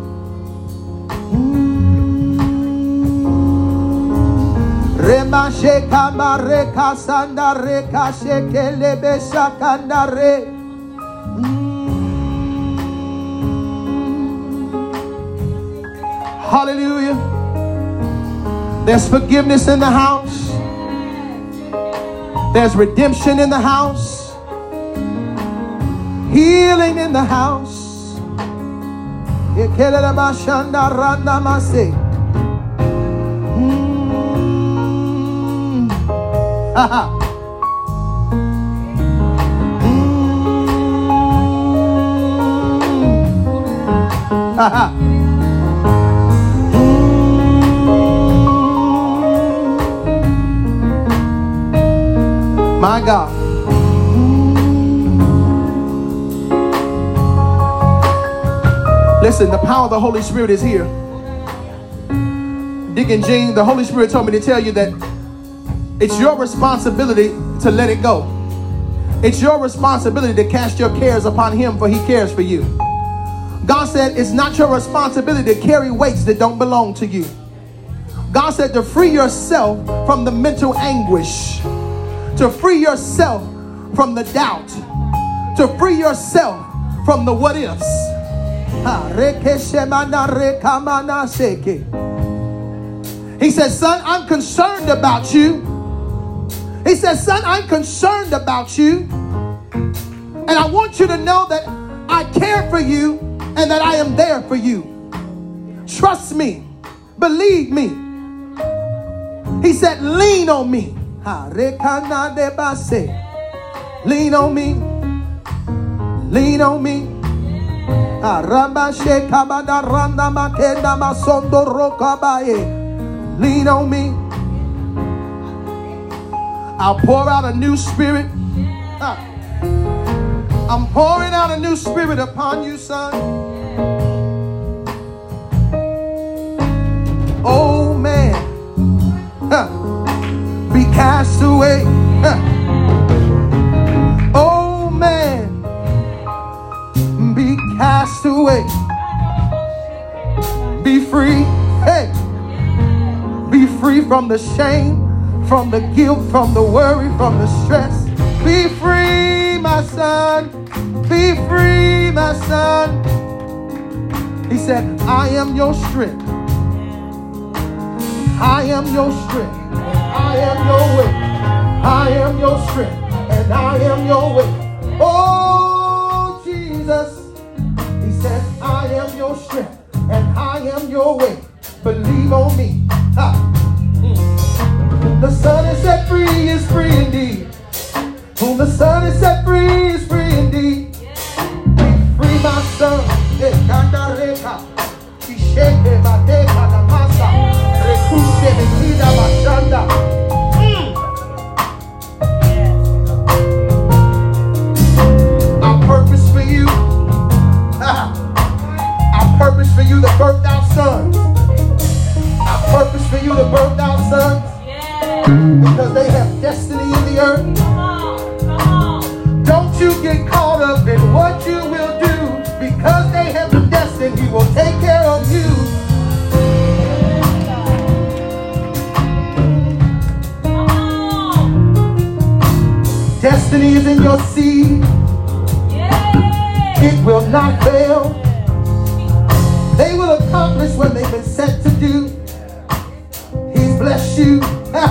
Rema shekama reka sanda reka shekele besa kandare. Hallelujah. There's forgiveness in the house. There's redemption in the house. Healing in the house. Mm. Mm. My God. Listen, the power of the Holy Spirit is here. Deacon Gene, the Holy Spirit told me to tell you that it's your responsibility to let it go. It's your responsibility to cast your cares upon him, for he cares for you. God said it's not your responsibility to carry weights that don't belong to you. God said to free yourself from the mental anguish, to free yourself from the doubt, to free yourself from the what ifs. He says, son, I'm concerned about you. He says, son, I'm concerned about you. And I want you to know that I care for you and that I am there for you. Trust me. Believe me. He said, lean on me. Lean on me. Lean on me. Lean on me. I'll pour out a new spirit. I'm pouring out a new spirit upon you, son. Oh man, be cast away. Oh man, be cast away. Be free. Hey, be free from the shame, from the guilt, from the worry, from the stress. Be free, my son. Be free, my son. He said, I am your strength. I am your strength. I am your way. I am your strength. And I am your way. Oh, Jesus. He says, I am your strength and I am your way. Believe on me. Ha. Mm. The Son is set free is free indeed. Whom the Son is set free is free indeed. Be free, my son. Our purpose for you. Our purpose for you to birth out sons. Our purpose for you to birth out sons. Because they have destiny in the earth. Come on, come on. Don't you get caught up in what you will do. Because they have the destiny, He will take care of you. Come on. Destiny is in your seed. Yeah. It will not fail. They will accomplish what they've been sent to do. He's blessed you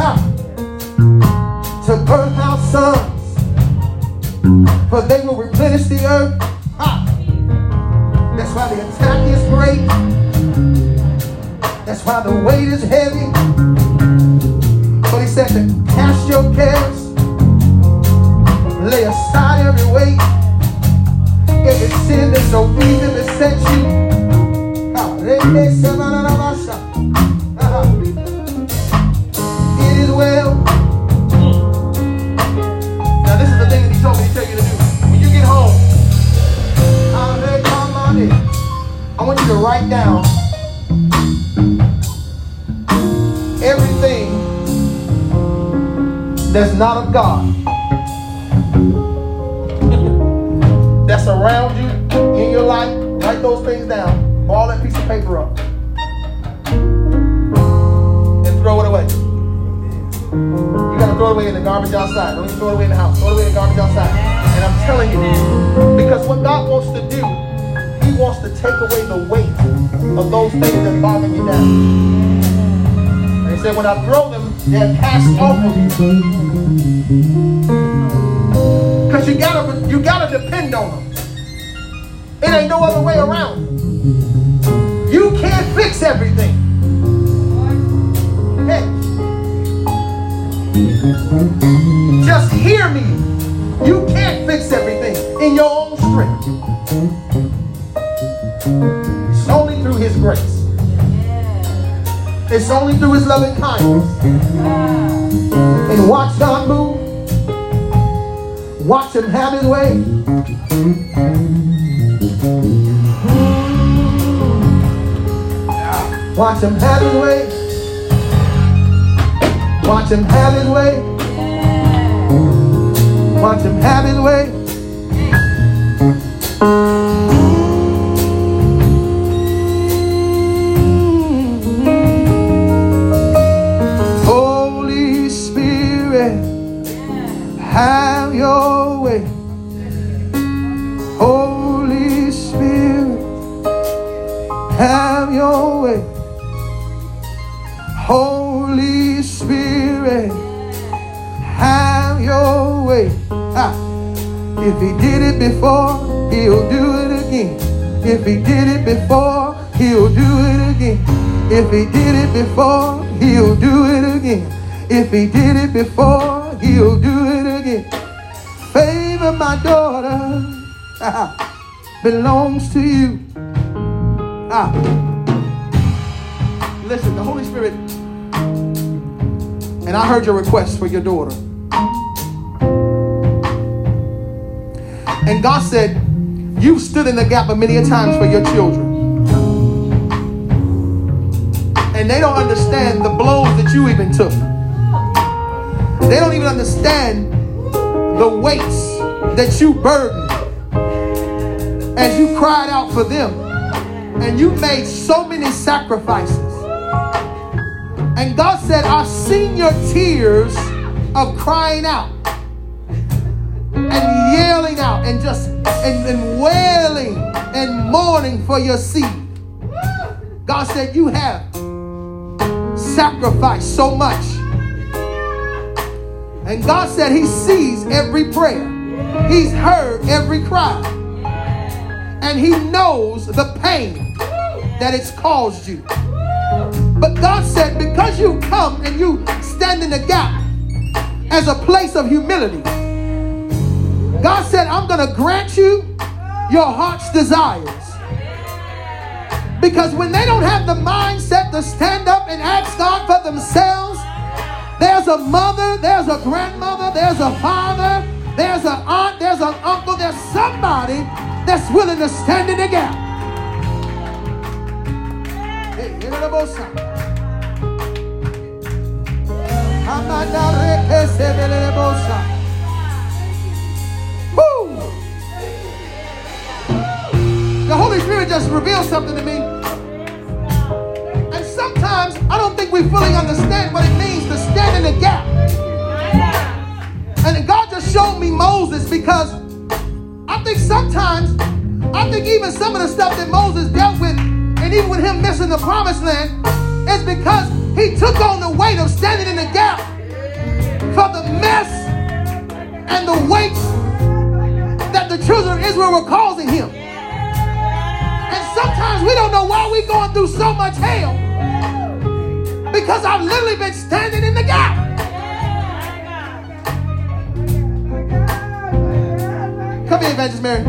to birth out sons, for they will replenish the earth. Ha. That's why the attack is great. That's why the weight is heavy. But He said to cast your cares, lay aside every weight, every sin that so easily besets you. It is well. Now this is the thing that He told me to tell you to do. When you get home, I want you to write down everything that's not of God, that's around you in your life. Write those things down. Ball that piece of paper up and throw it away. You gotta throw it away in the garbage outside. Don't even throw it away in the house. Throw it away in the garbage outside. And I'm telling you, because what God wants to do, He wants to take away the weight of those things that bother you down. And He said, when I throw them, they're cast off of you. Because you gotta, you gotta depend on them. It ain't no other way around. You can't fix everything. Hey. Just hear me. You can't fix everything in your own strength. It's only through His grace. It's only through His loving kindness. And watch God move. Watch Him have His way. Watch Him have His way. Watch Him have His way. Watch Him have His way. Holy Spirit, have your way. Holy Spirit, have your way. Holy Spirit, have your way. Ah. If He did it before, He'll do it again. If He did it before, He'll do it again. If He did it before, He'll do it again. If He did it before, He'll do it again. Favor, my daughter, ah, belongs to you. Ah. Listen, the Holy Spirit, and I heard your request for your daughter. And God said, you've stood in the gap many a times for your children. And they don't understand the blows that you even took. They don't even understand the weights that you burdened as you cried out for them. And you made so many sacrifices. And God said, I've seen your tears of crying out and yelling out and just and, and wailing and mourning for your seed. God said, you have sacrificed so much. And God said He sees every prayer. He's heard every cry. and he knows the pain that it's caused you. But God said, because you come and you stand in the gap as a place of humility, God said, I'm going to grant you your heart's desires. Because when they don't have the mindset to stand up and ask God for themselves, there's a mother, there's a grandmother, there's a father, there's an aunt, there's an uncle, there's somebody that's willing to stand in the gap. Hey, in the both sides. Woo! The Holy Spirit just revealed something to me. And sometimes I don't think we fully understand what it means to stand in the gap. And God just showed me Moses, because I think sometimes, I think even some of the stuff that Moses dealt with, and even with him missing the promised land, is because he took on the weight of standing in the gap for the mess and the weights that the children of Israel were causing him. And sometimes we don't know why we're going through so much hell, because I've literally been standing in the gap. Come here, Evangelist Mary.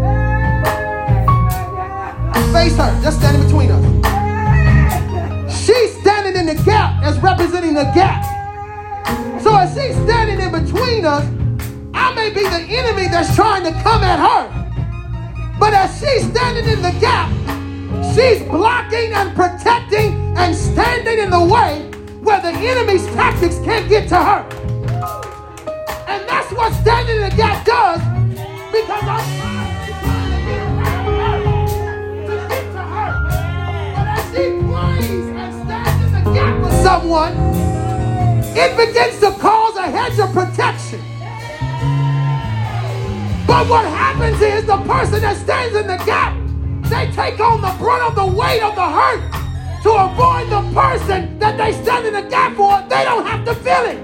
Face her. Just standing between us. She's standing in the gap as representing the gap. So as she's standing in between us, I may be the enemy that's trying to come at her. But as she's standing in the gap, she's blocking and protecting and standing in the way where the enemy's tactics can't get to her. And that's what standing in the gap does, because I'm trying to get around her to get to her. But as she prays and stands in the gap with someone, it begins to cause a hedge of protection. But what happens is the person that stands in the gap, they take on the brunt of the weight of the hurt to avoid the person that they stand in the gap for. They don't have to feel it.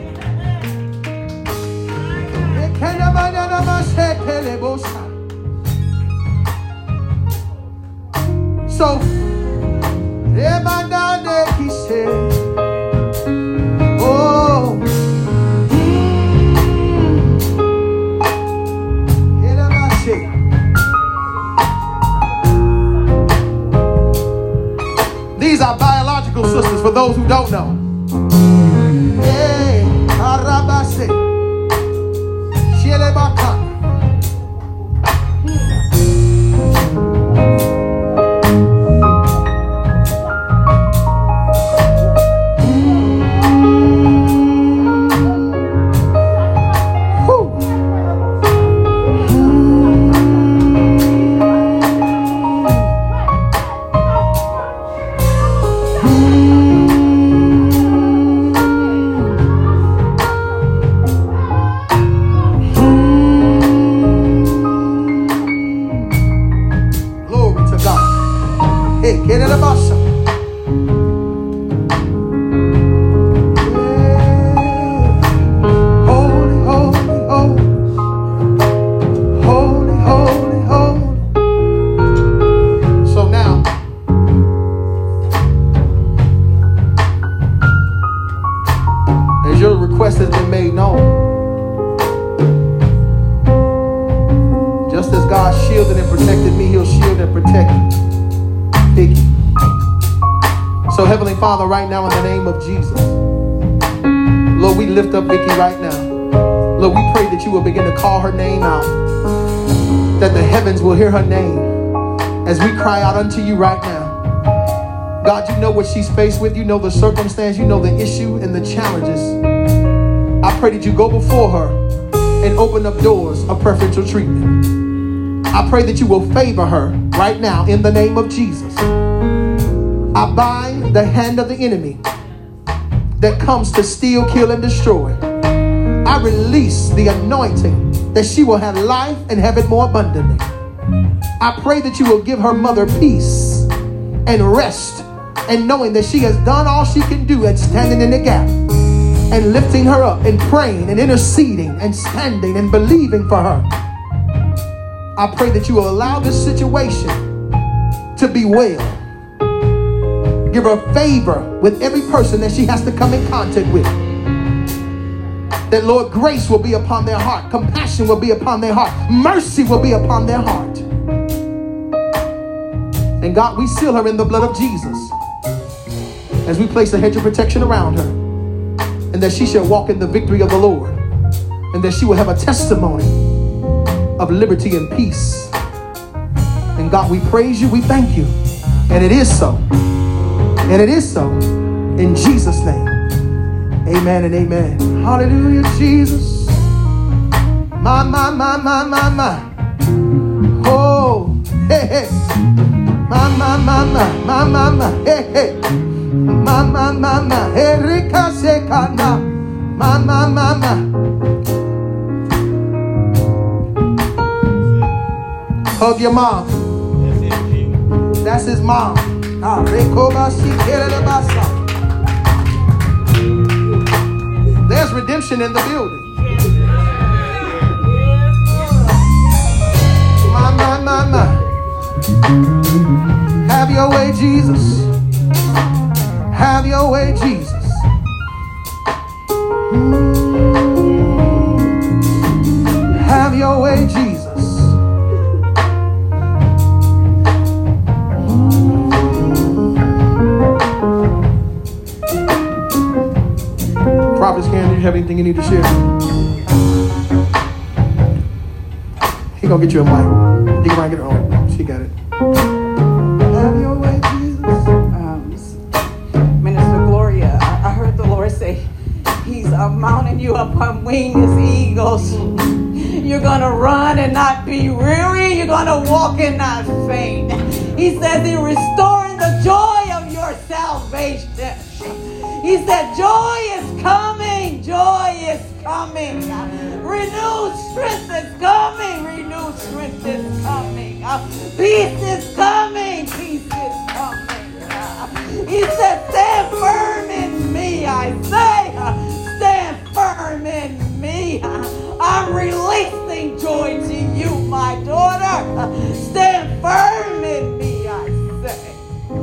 So, oh, these are biological sisters for those who don't know. Hey, Arabase. Shelebaka. Father, right now in the name of Jesus, Lord, we lift up Vicky right now. Lord, we pray that you will begin to call her name out, that the heavens will hear her name as we cry out unto you right now. God, you know what she's faced with. You know the circumstance. You know the issue and the challenges. I pray that you go before her and open up doors of preferential treatment. I pray that you will favor her right now in the name of Jesus. I bind the hand of the enemy that comes to steal, kill, and destroy. I release the anointing that she will have life and have it more abundantly. I pray that you will give her mother peace and rest, and knowing that she has done all she can do at standing in the gap and lifting her up and praying and interceding and standing and believing for her. I pray that you will allow this situation to be well. Give her favor with every person that she has to come in contact with. That, Lord, grace will be upon their heart. Compassion will be upon their heart. Mercy will be upon their heart. And God, we seal her in the blood of Jesus as we place a hedge of protection around her. And that she shall walk in the victory of the Lord. And that she will have a testimony of liberty and peace. And God, we praise you. We thank you. And it is so. And it is so. In Jesus' name. Amen and amen. Hallelujah, Jesus. My, my, my, my, my, my. Oh, hey, hey. My, my, my, my, my, my, my. Hey, hey. My, my, my, my. Hey, Rika Sekana. My, my, my, my. Hug your mom. That's his mom. Ah, Rekoba Sikere Basa. There's redemption in the building. My, my, my, my. Have your way, Jesus. Have your way, Jesus. Have your way, Jesus. Prophet Candy, you have anything you need to share? He gonna get you a mic. He gonna get it on. She got it. Have your way, Jesus. Um, Minister Gloria, I, I heard the Lord say He's uh, mounting you up on wings as eagles. You're gonna run and not be weary. You're gonna walk and not faint. He says He's restoring the joy of your salvation. He said, joy is coming. Joy is coming. Renewed strength is coming. Renewed strength is coming. Peace is coming. Peace is coming. He said, stand firm in me. I say, stand firm in me. I'm releasing joy to you, my daughter. Stand firm in me, I say.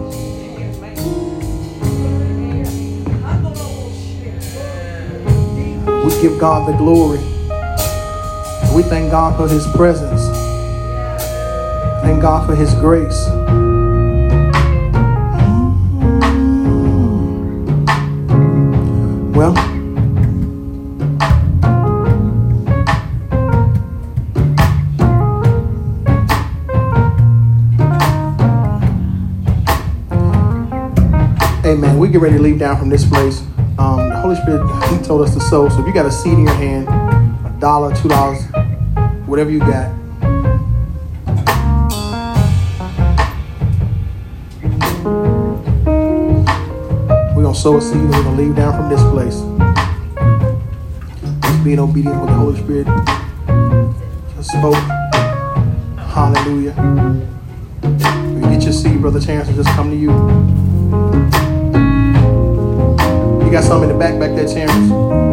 We give God the glory. We thank God for His presence. Thank God for His grace. Well, amen. We get ready to leave down from this place. Um, the Holy Spirit, He told us to sow. So if you got a seed in your hand, a dollar, two dollars, whatever you got. We're going to sow a seed and we're going to leave down from this place. Just being obedient with the Holy Spirit. Just spoke. Hallelujah. When you get your seed, Brother Chance will just come to you. You got something in the back, back there, Chance?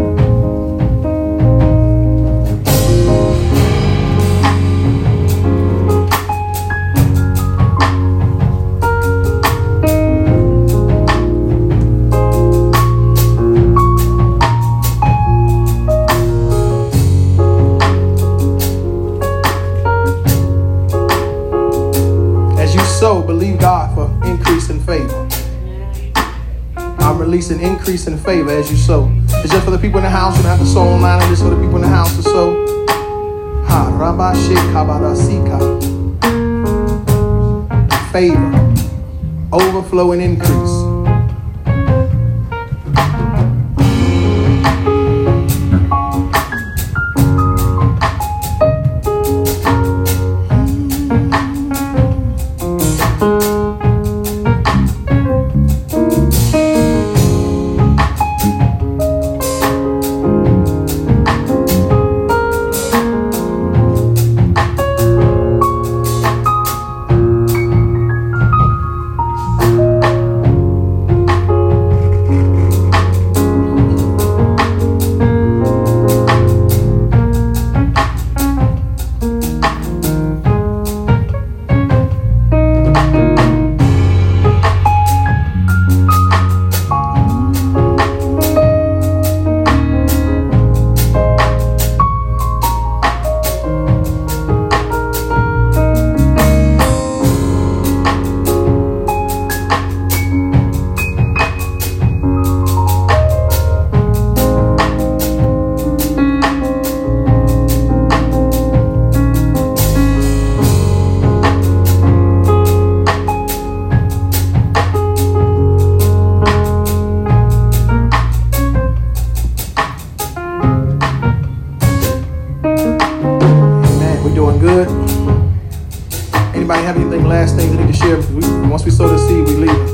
As you sow, believe God for increase in favor. I'm releasing increase in favor as you sow. It's just for the people in the house. You don't have to sow online. It's just for the people in the house to sow. Ha, Rabba Shekabadasika. Favor, overflow, and increase. need to share. We, once we sow the seed, we leave.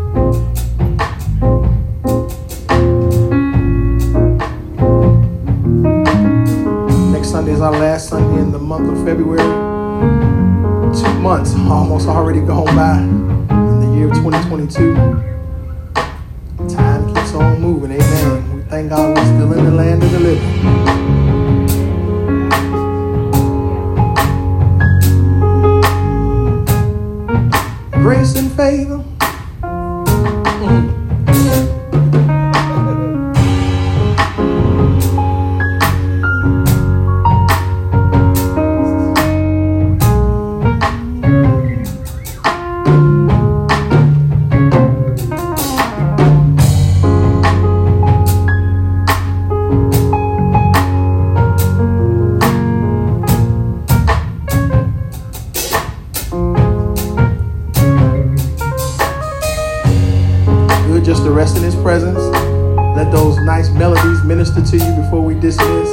Next Sunday is our last Sunday in the month of February. Two months almost already gone by in the year twenty twenty-two. Time keeps on moving. Amen. We thank God we're still in the land of the living. Grace and favor. Mm. Just to rest in his presence. Let those nice melodies minister to you before we dismiss.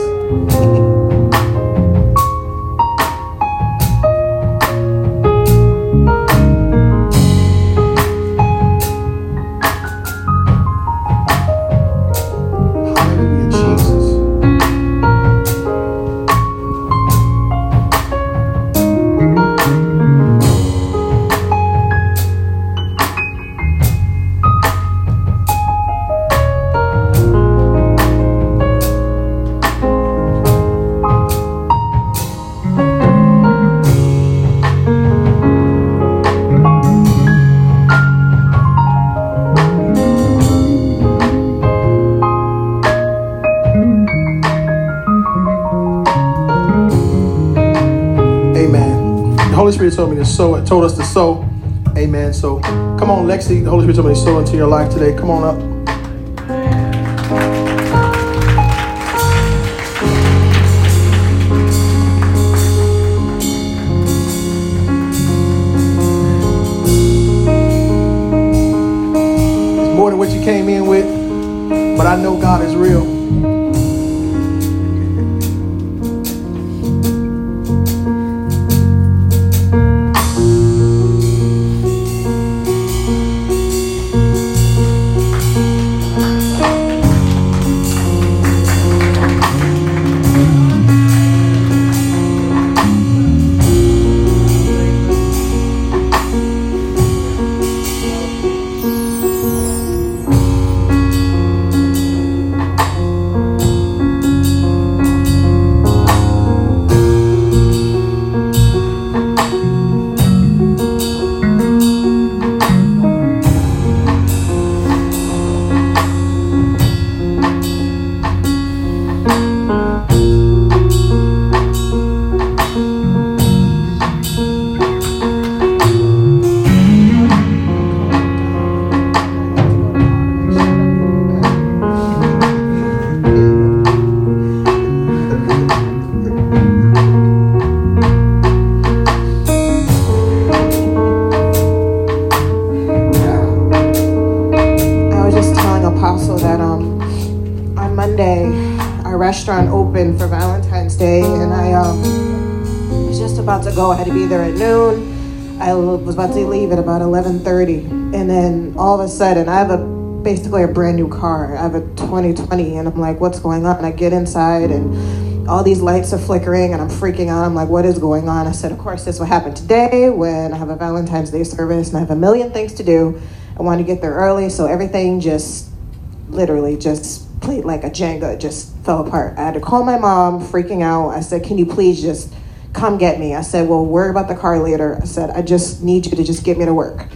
Hallelujah, Jesus. The Holy Spirit told me to sow. It told us to sow. Amen. So come on, Lexi. The Holy Spirit told me to sow into your life today. Come on up. It's more than what you came in with, but I know God is real. Restaurant open for Valentine's Day, and I um, was just about to go. I had to be there at noon. I was about to leave at about eleven thirty, and then all of a sudden, I have a basically a brand new car. I have a twenty twenty, and I'm like, what's going on? And I get inside, and all these lights are flickering, and I'm freaking out. I'm like, what is going on? I said, of course, this will happen today when I have a Valentine's Day service, and I have a million things to do. I want to get there early, so everything just literally just played like a Jenga, just fell apart. I had to call my mom, freaking out. I said, can you please just come get me? I said, well, worry about the car later. I said, I just need you to just get me to work.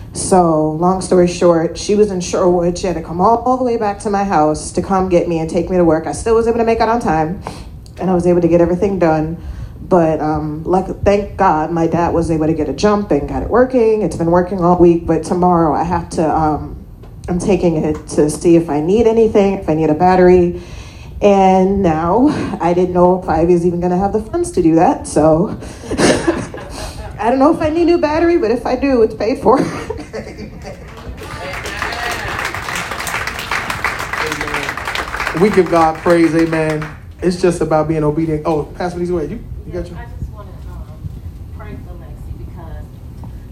So long story short, she was in Shorewood. She had to come all, all the way back to my house to come get me and take me to work. I still was able to make it on time, and I was able to get everything done. But um, like, thank God my dad was able to get a jump and got it working. It's been working all week, but tomorrow I have to, um, I'm taking it to see if I need anything, if I need a battery. And now I didn't know if I was even going to have the funds to do that. So I don't know if I need a new battery, but if I do, it's paid for. We give God praise, amen. It's just about being obedient. Oh, Pastor Lisa, wait, you, you got your... I just want to um, pray for Lexi because I heard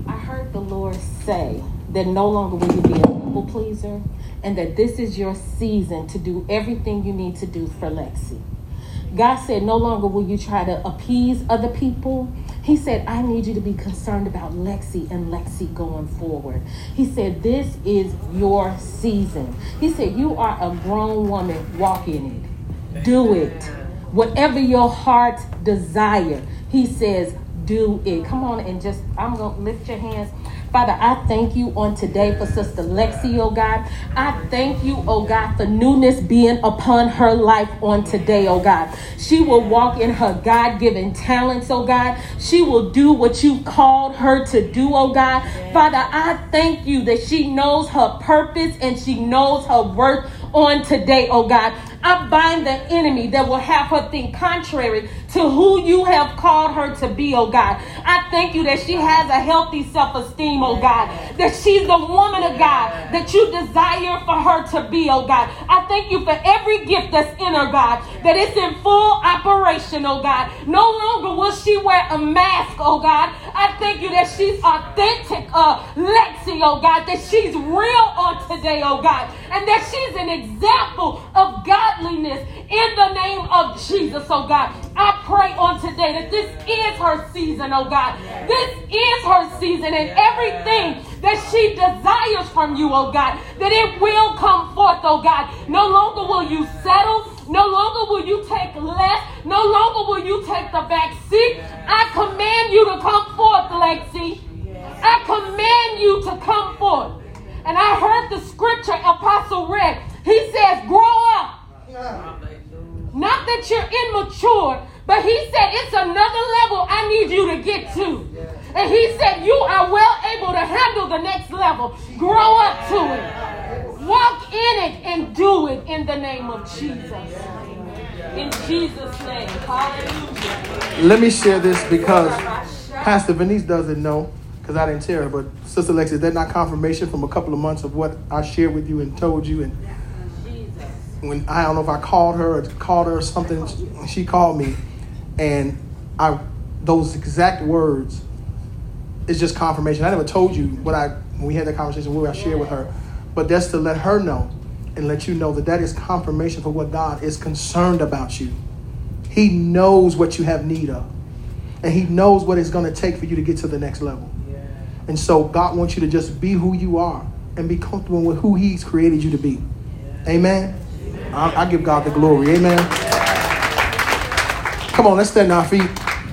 heard the Lord say that no longer will you be a people pleaser, and that this is your season to do everything you need to do for Lexi. God said no longer will you try to appease other people. He said, I need you to be concerned about Lexi and Lexi going forward. He said, this is your season. He said, you are a grown woman. Walk in it. Do it. Whatever your heart desire, he says, do it. Come on and just, I'm going to lift your hands. Father, I thank you on today for Sister Lexi, oh God. I thank you, oh God, for newness being upon her life on today, oh God. She will walk in her God-given talents, oh God. She will do what you called her to do, oh God. Father, I thank you that she knows her purpose and she knows her worth on today, oh God. I bind the enemy that will have her think contrary to who you have called her to be, oh God. I thank you that she has a healthy self-esteem, oh God. That she's the woman of God that you desire for her to be, oh God. I thank you for every gift that's in her, God, that it's in full operation, oh God. No longer will she wear a mask, oh God. I thank you that she's authentic, uh, Lexi, oh God, that she's real on today, oh God, and that she's an example of godliness in the name of Jesus, oh God. I pray on today that this is her season, oh God. This is her season, and everything that she desires from you, oh God, that it will come forth, oh God. No longer will you settle. No longer will you take less. No longer will you take the back seat. I command you to come forth, Lexi. I command you to come forth. And I heard the scripture Apostle read. He says, grow up. Not that you're immature, but he said it's another level I need you to get to. And he said you are well able to handle the next level. Grow up to it. Walk in it and do it in the name of Jesus. In Jesus' name. Hallelujah. Let me share this because Pastor Venice doesn't know, because I didn't tell her, but Sister Lexi, that's not confirmation from a couple of months of what I shared with you and told you. And when I don't know if I called her or called her or something, she called me, and I those exact words is just confirmation. I never told you what I when we had that conversation, what I shared with her, but that's to let her know and let you know that that is confirmation for what God is concerned about you. He knows what you have need of, and he knows what it's going to take for you to get to the next level. And so God wants you to just be who you are and be comfortable with who he's created you to be. Amen. I, I give God the glory. Amen. Come on, let's stand on our feet.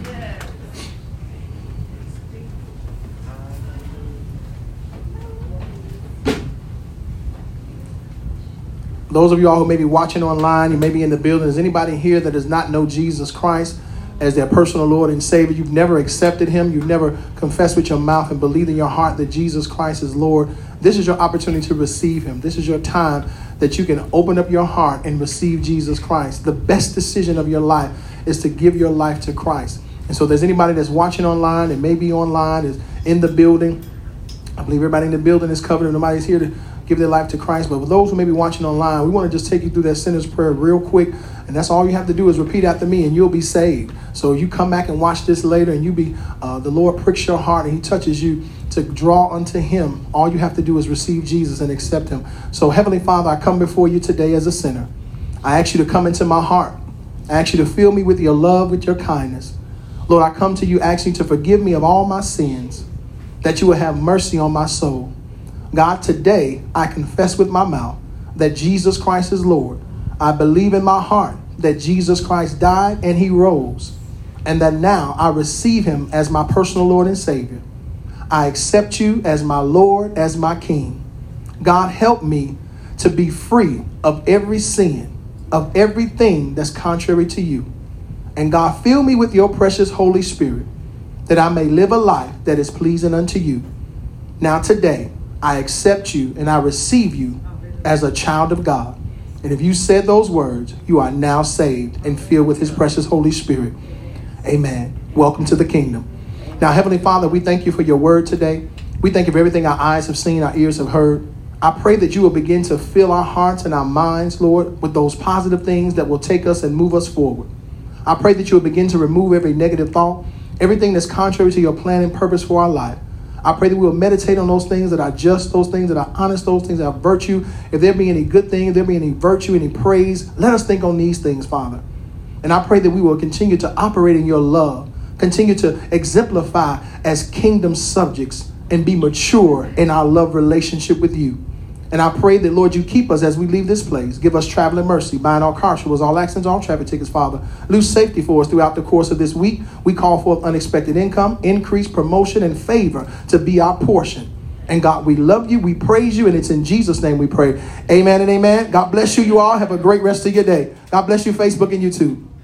Those of y'all who may be watching online, you may be in the building. Is anybody here that does not know Jesus Christ as their personal Lord and Savior? You've never accepted him. You've never confessed with your mouth and believed in your heart that Jesus Christ is Lord. This is your opportunity to receive him. This is your time that you can open up your heart and receive Jesus Christ. The best decision of your life is to give your life to Christ. And so if there's anybody that's watching online and maybe online, is in the building, I believe everybody in the building is covered. If nobody's here to give their life to Christ. But for those who may be watching online, we want to just take you through that sinner's prayer real quick. And that's all you have to do is repeat after me and you'll be saved. So you come back and watch this later and you be, uh, the Lord pricks your heart and he touches you to draw unto him. All you have to do is receive Jesus and accept him. So Heavenly Father, I come before you today as a sinner. I ask you to come into my heart. I ask you to fill me with your love, with your kindness. Lord, I come to you asking to forgive me of all my sins, that you will have mercy on my soul. God, today I confess with my mouth that Jesus Christ is Lord. I believe in my heart that Jesus Christ died and he rose, and that now I receive him as my personal Lord and Savior. I accept you as my Lord, as my King. God, help me to be free of every sin, of everything that's contrary to you. And God, fill me with your precious Holy Spirit, that I may live a life that is pleasing unto you. Now today, I accept you and I receive you as a child of God. And if you said those words, you are now saved and filled with his precious Holy Spirit. Amen. Welcome to the kingdom. Now, Heavenly Father, we thank you for your word today. We thank you for everything our eyes have seen, our ears have heard. I pray that you will begin to fill our hearts and our minds, Lord, with those positive things that will take us and move us forward. I pray that you will begin to remove every negative thought, everything that's contrary to your plan and purpose for our life. I pray that we will meditate on those things that are just, those things that are honest, those things that are virtue. If there be any good thing, if there be any virtue, any praise, let us think on these things, Father. And I pray that we will continue to operate in your love, continue to exemplify as kingdom subjects, and be mature in our love relationship with you. And I pray that, Lord, you keep us as we leave this place. Give us traveling mercy. Bind all car troubles, all accidents, all traffic tickets, Father. Loose safety for us throughout the course of this week. We call forth unexpected income, increase, promotion, and favor to be our portion. And God, we love you. We praise you. And it's in Jesus' name we pray. Amen and amen. God bless you, you all. Have a great rest of your day. God bless you, Facebook and YouTube.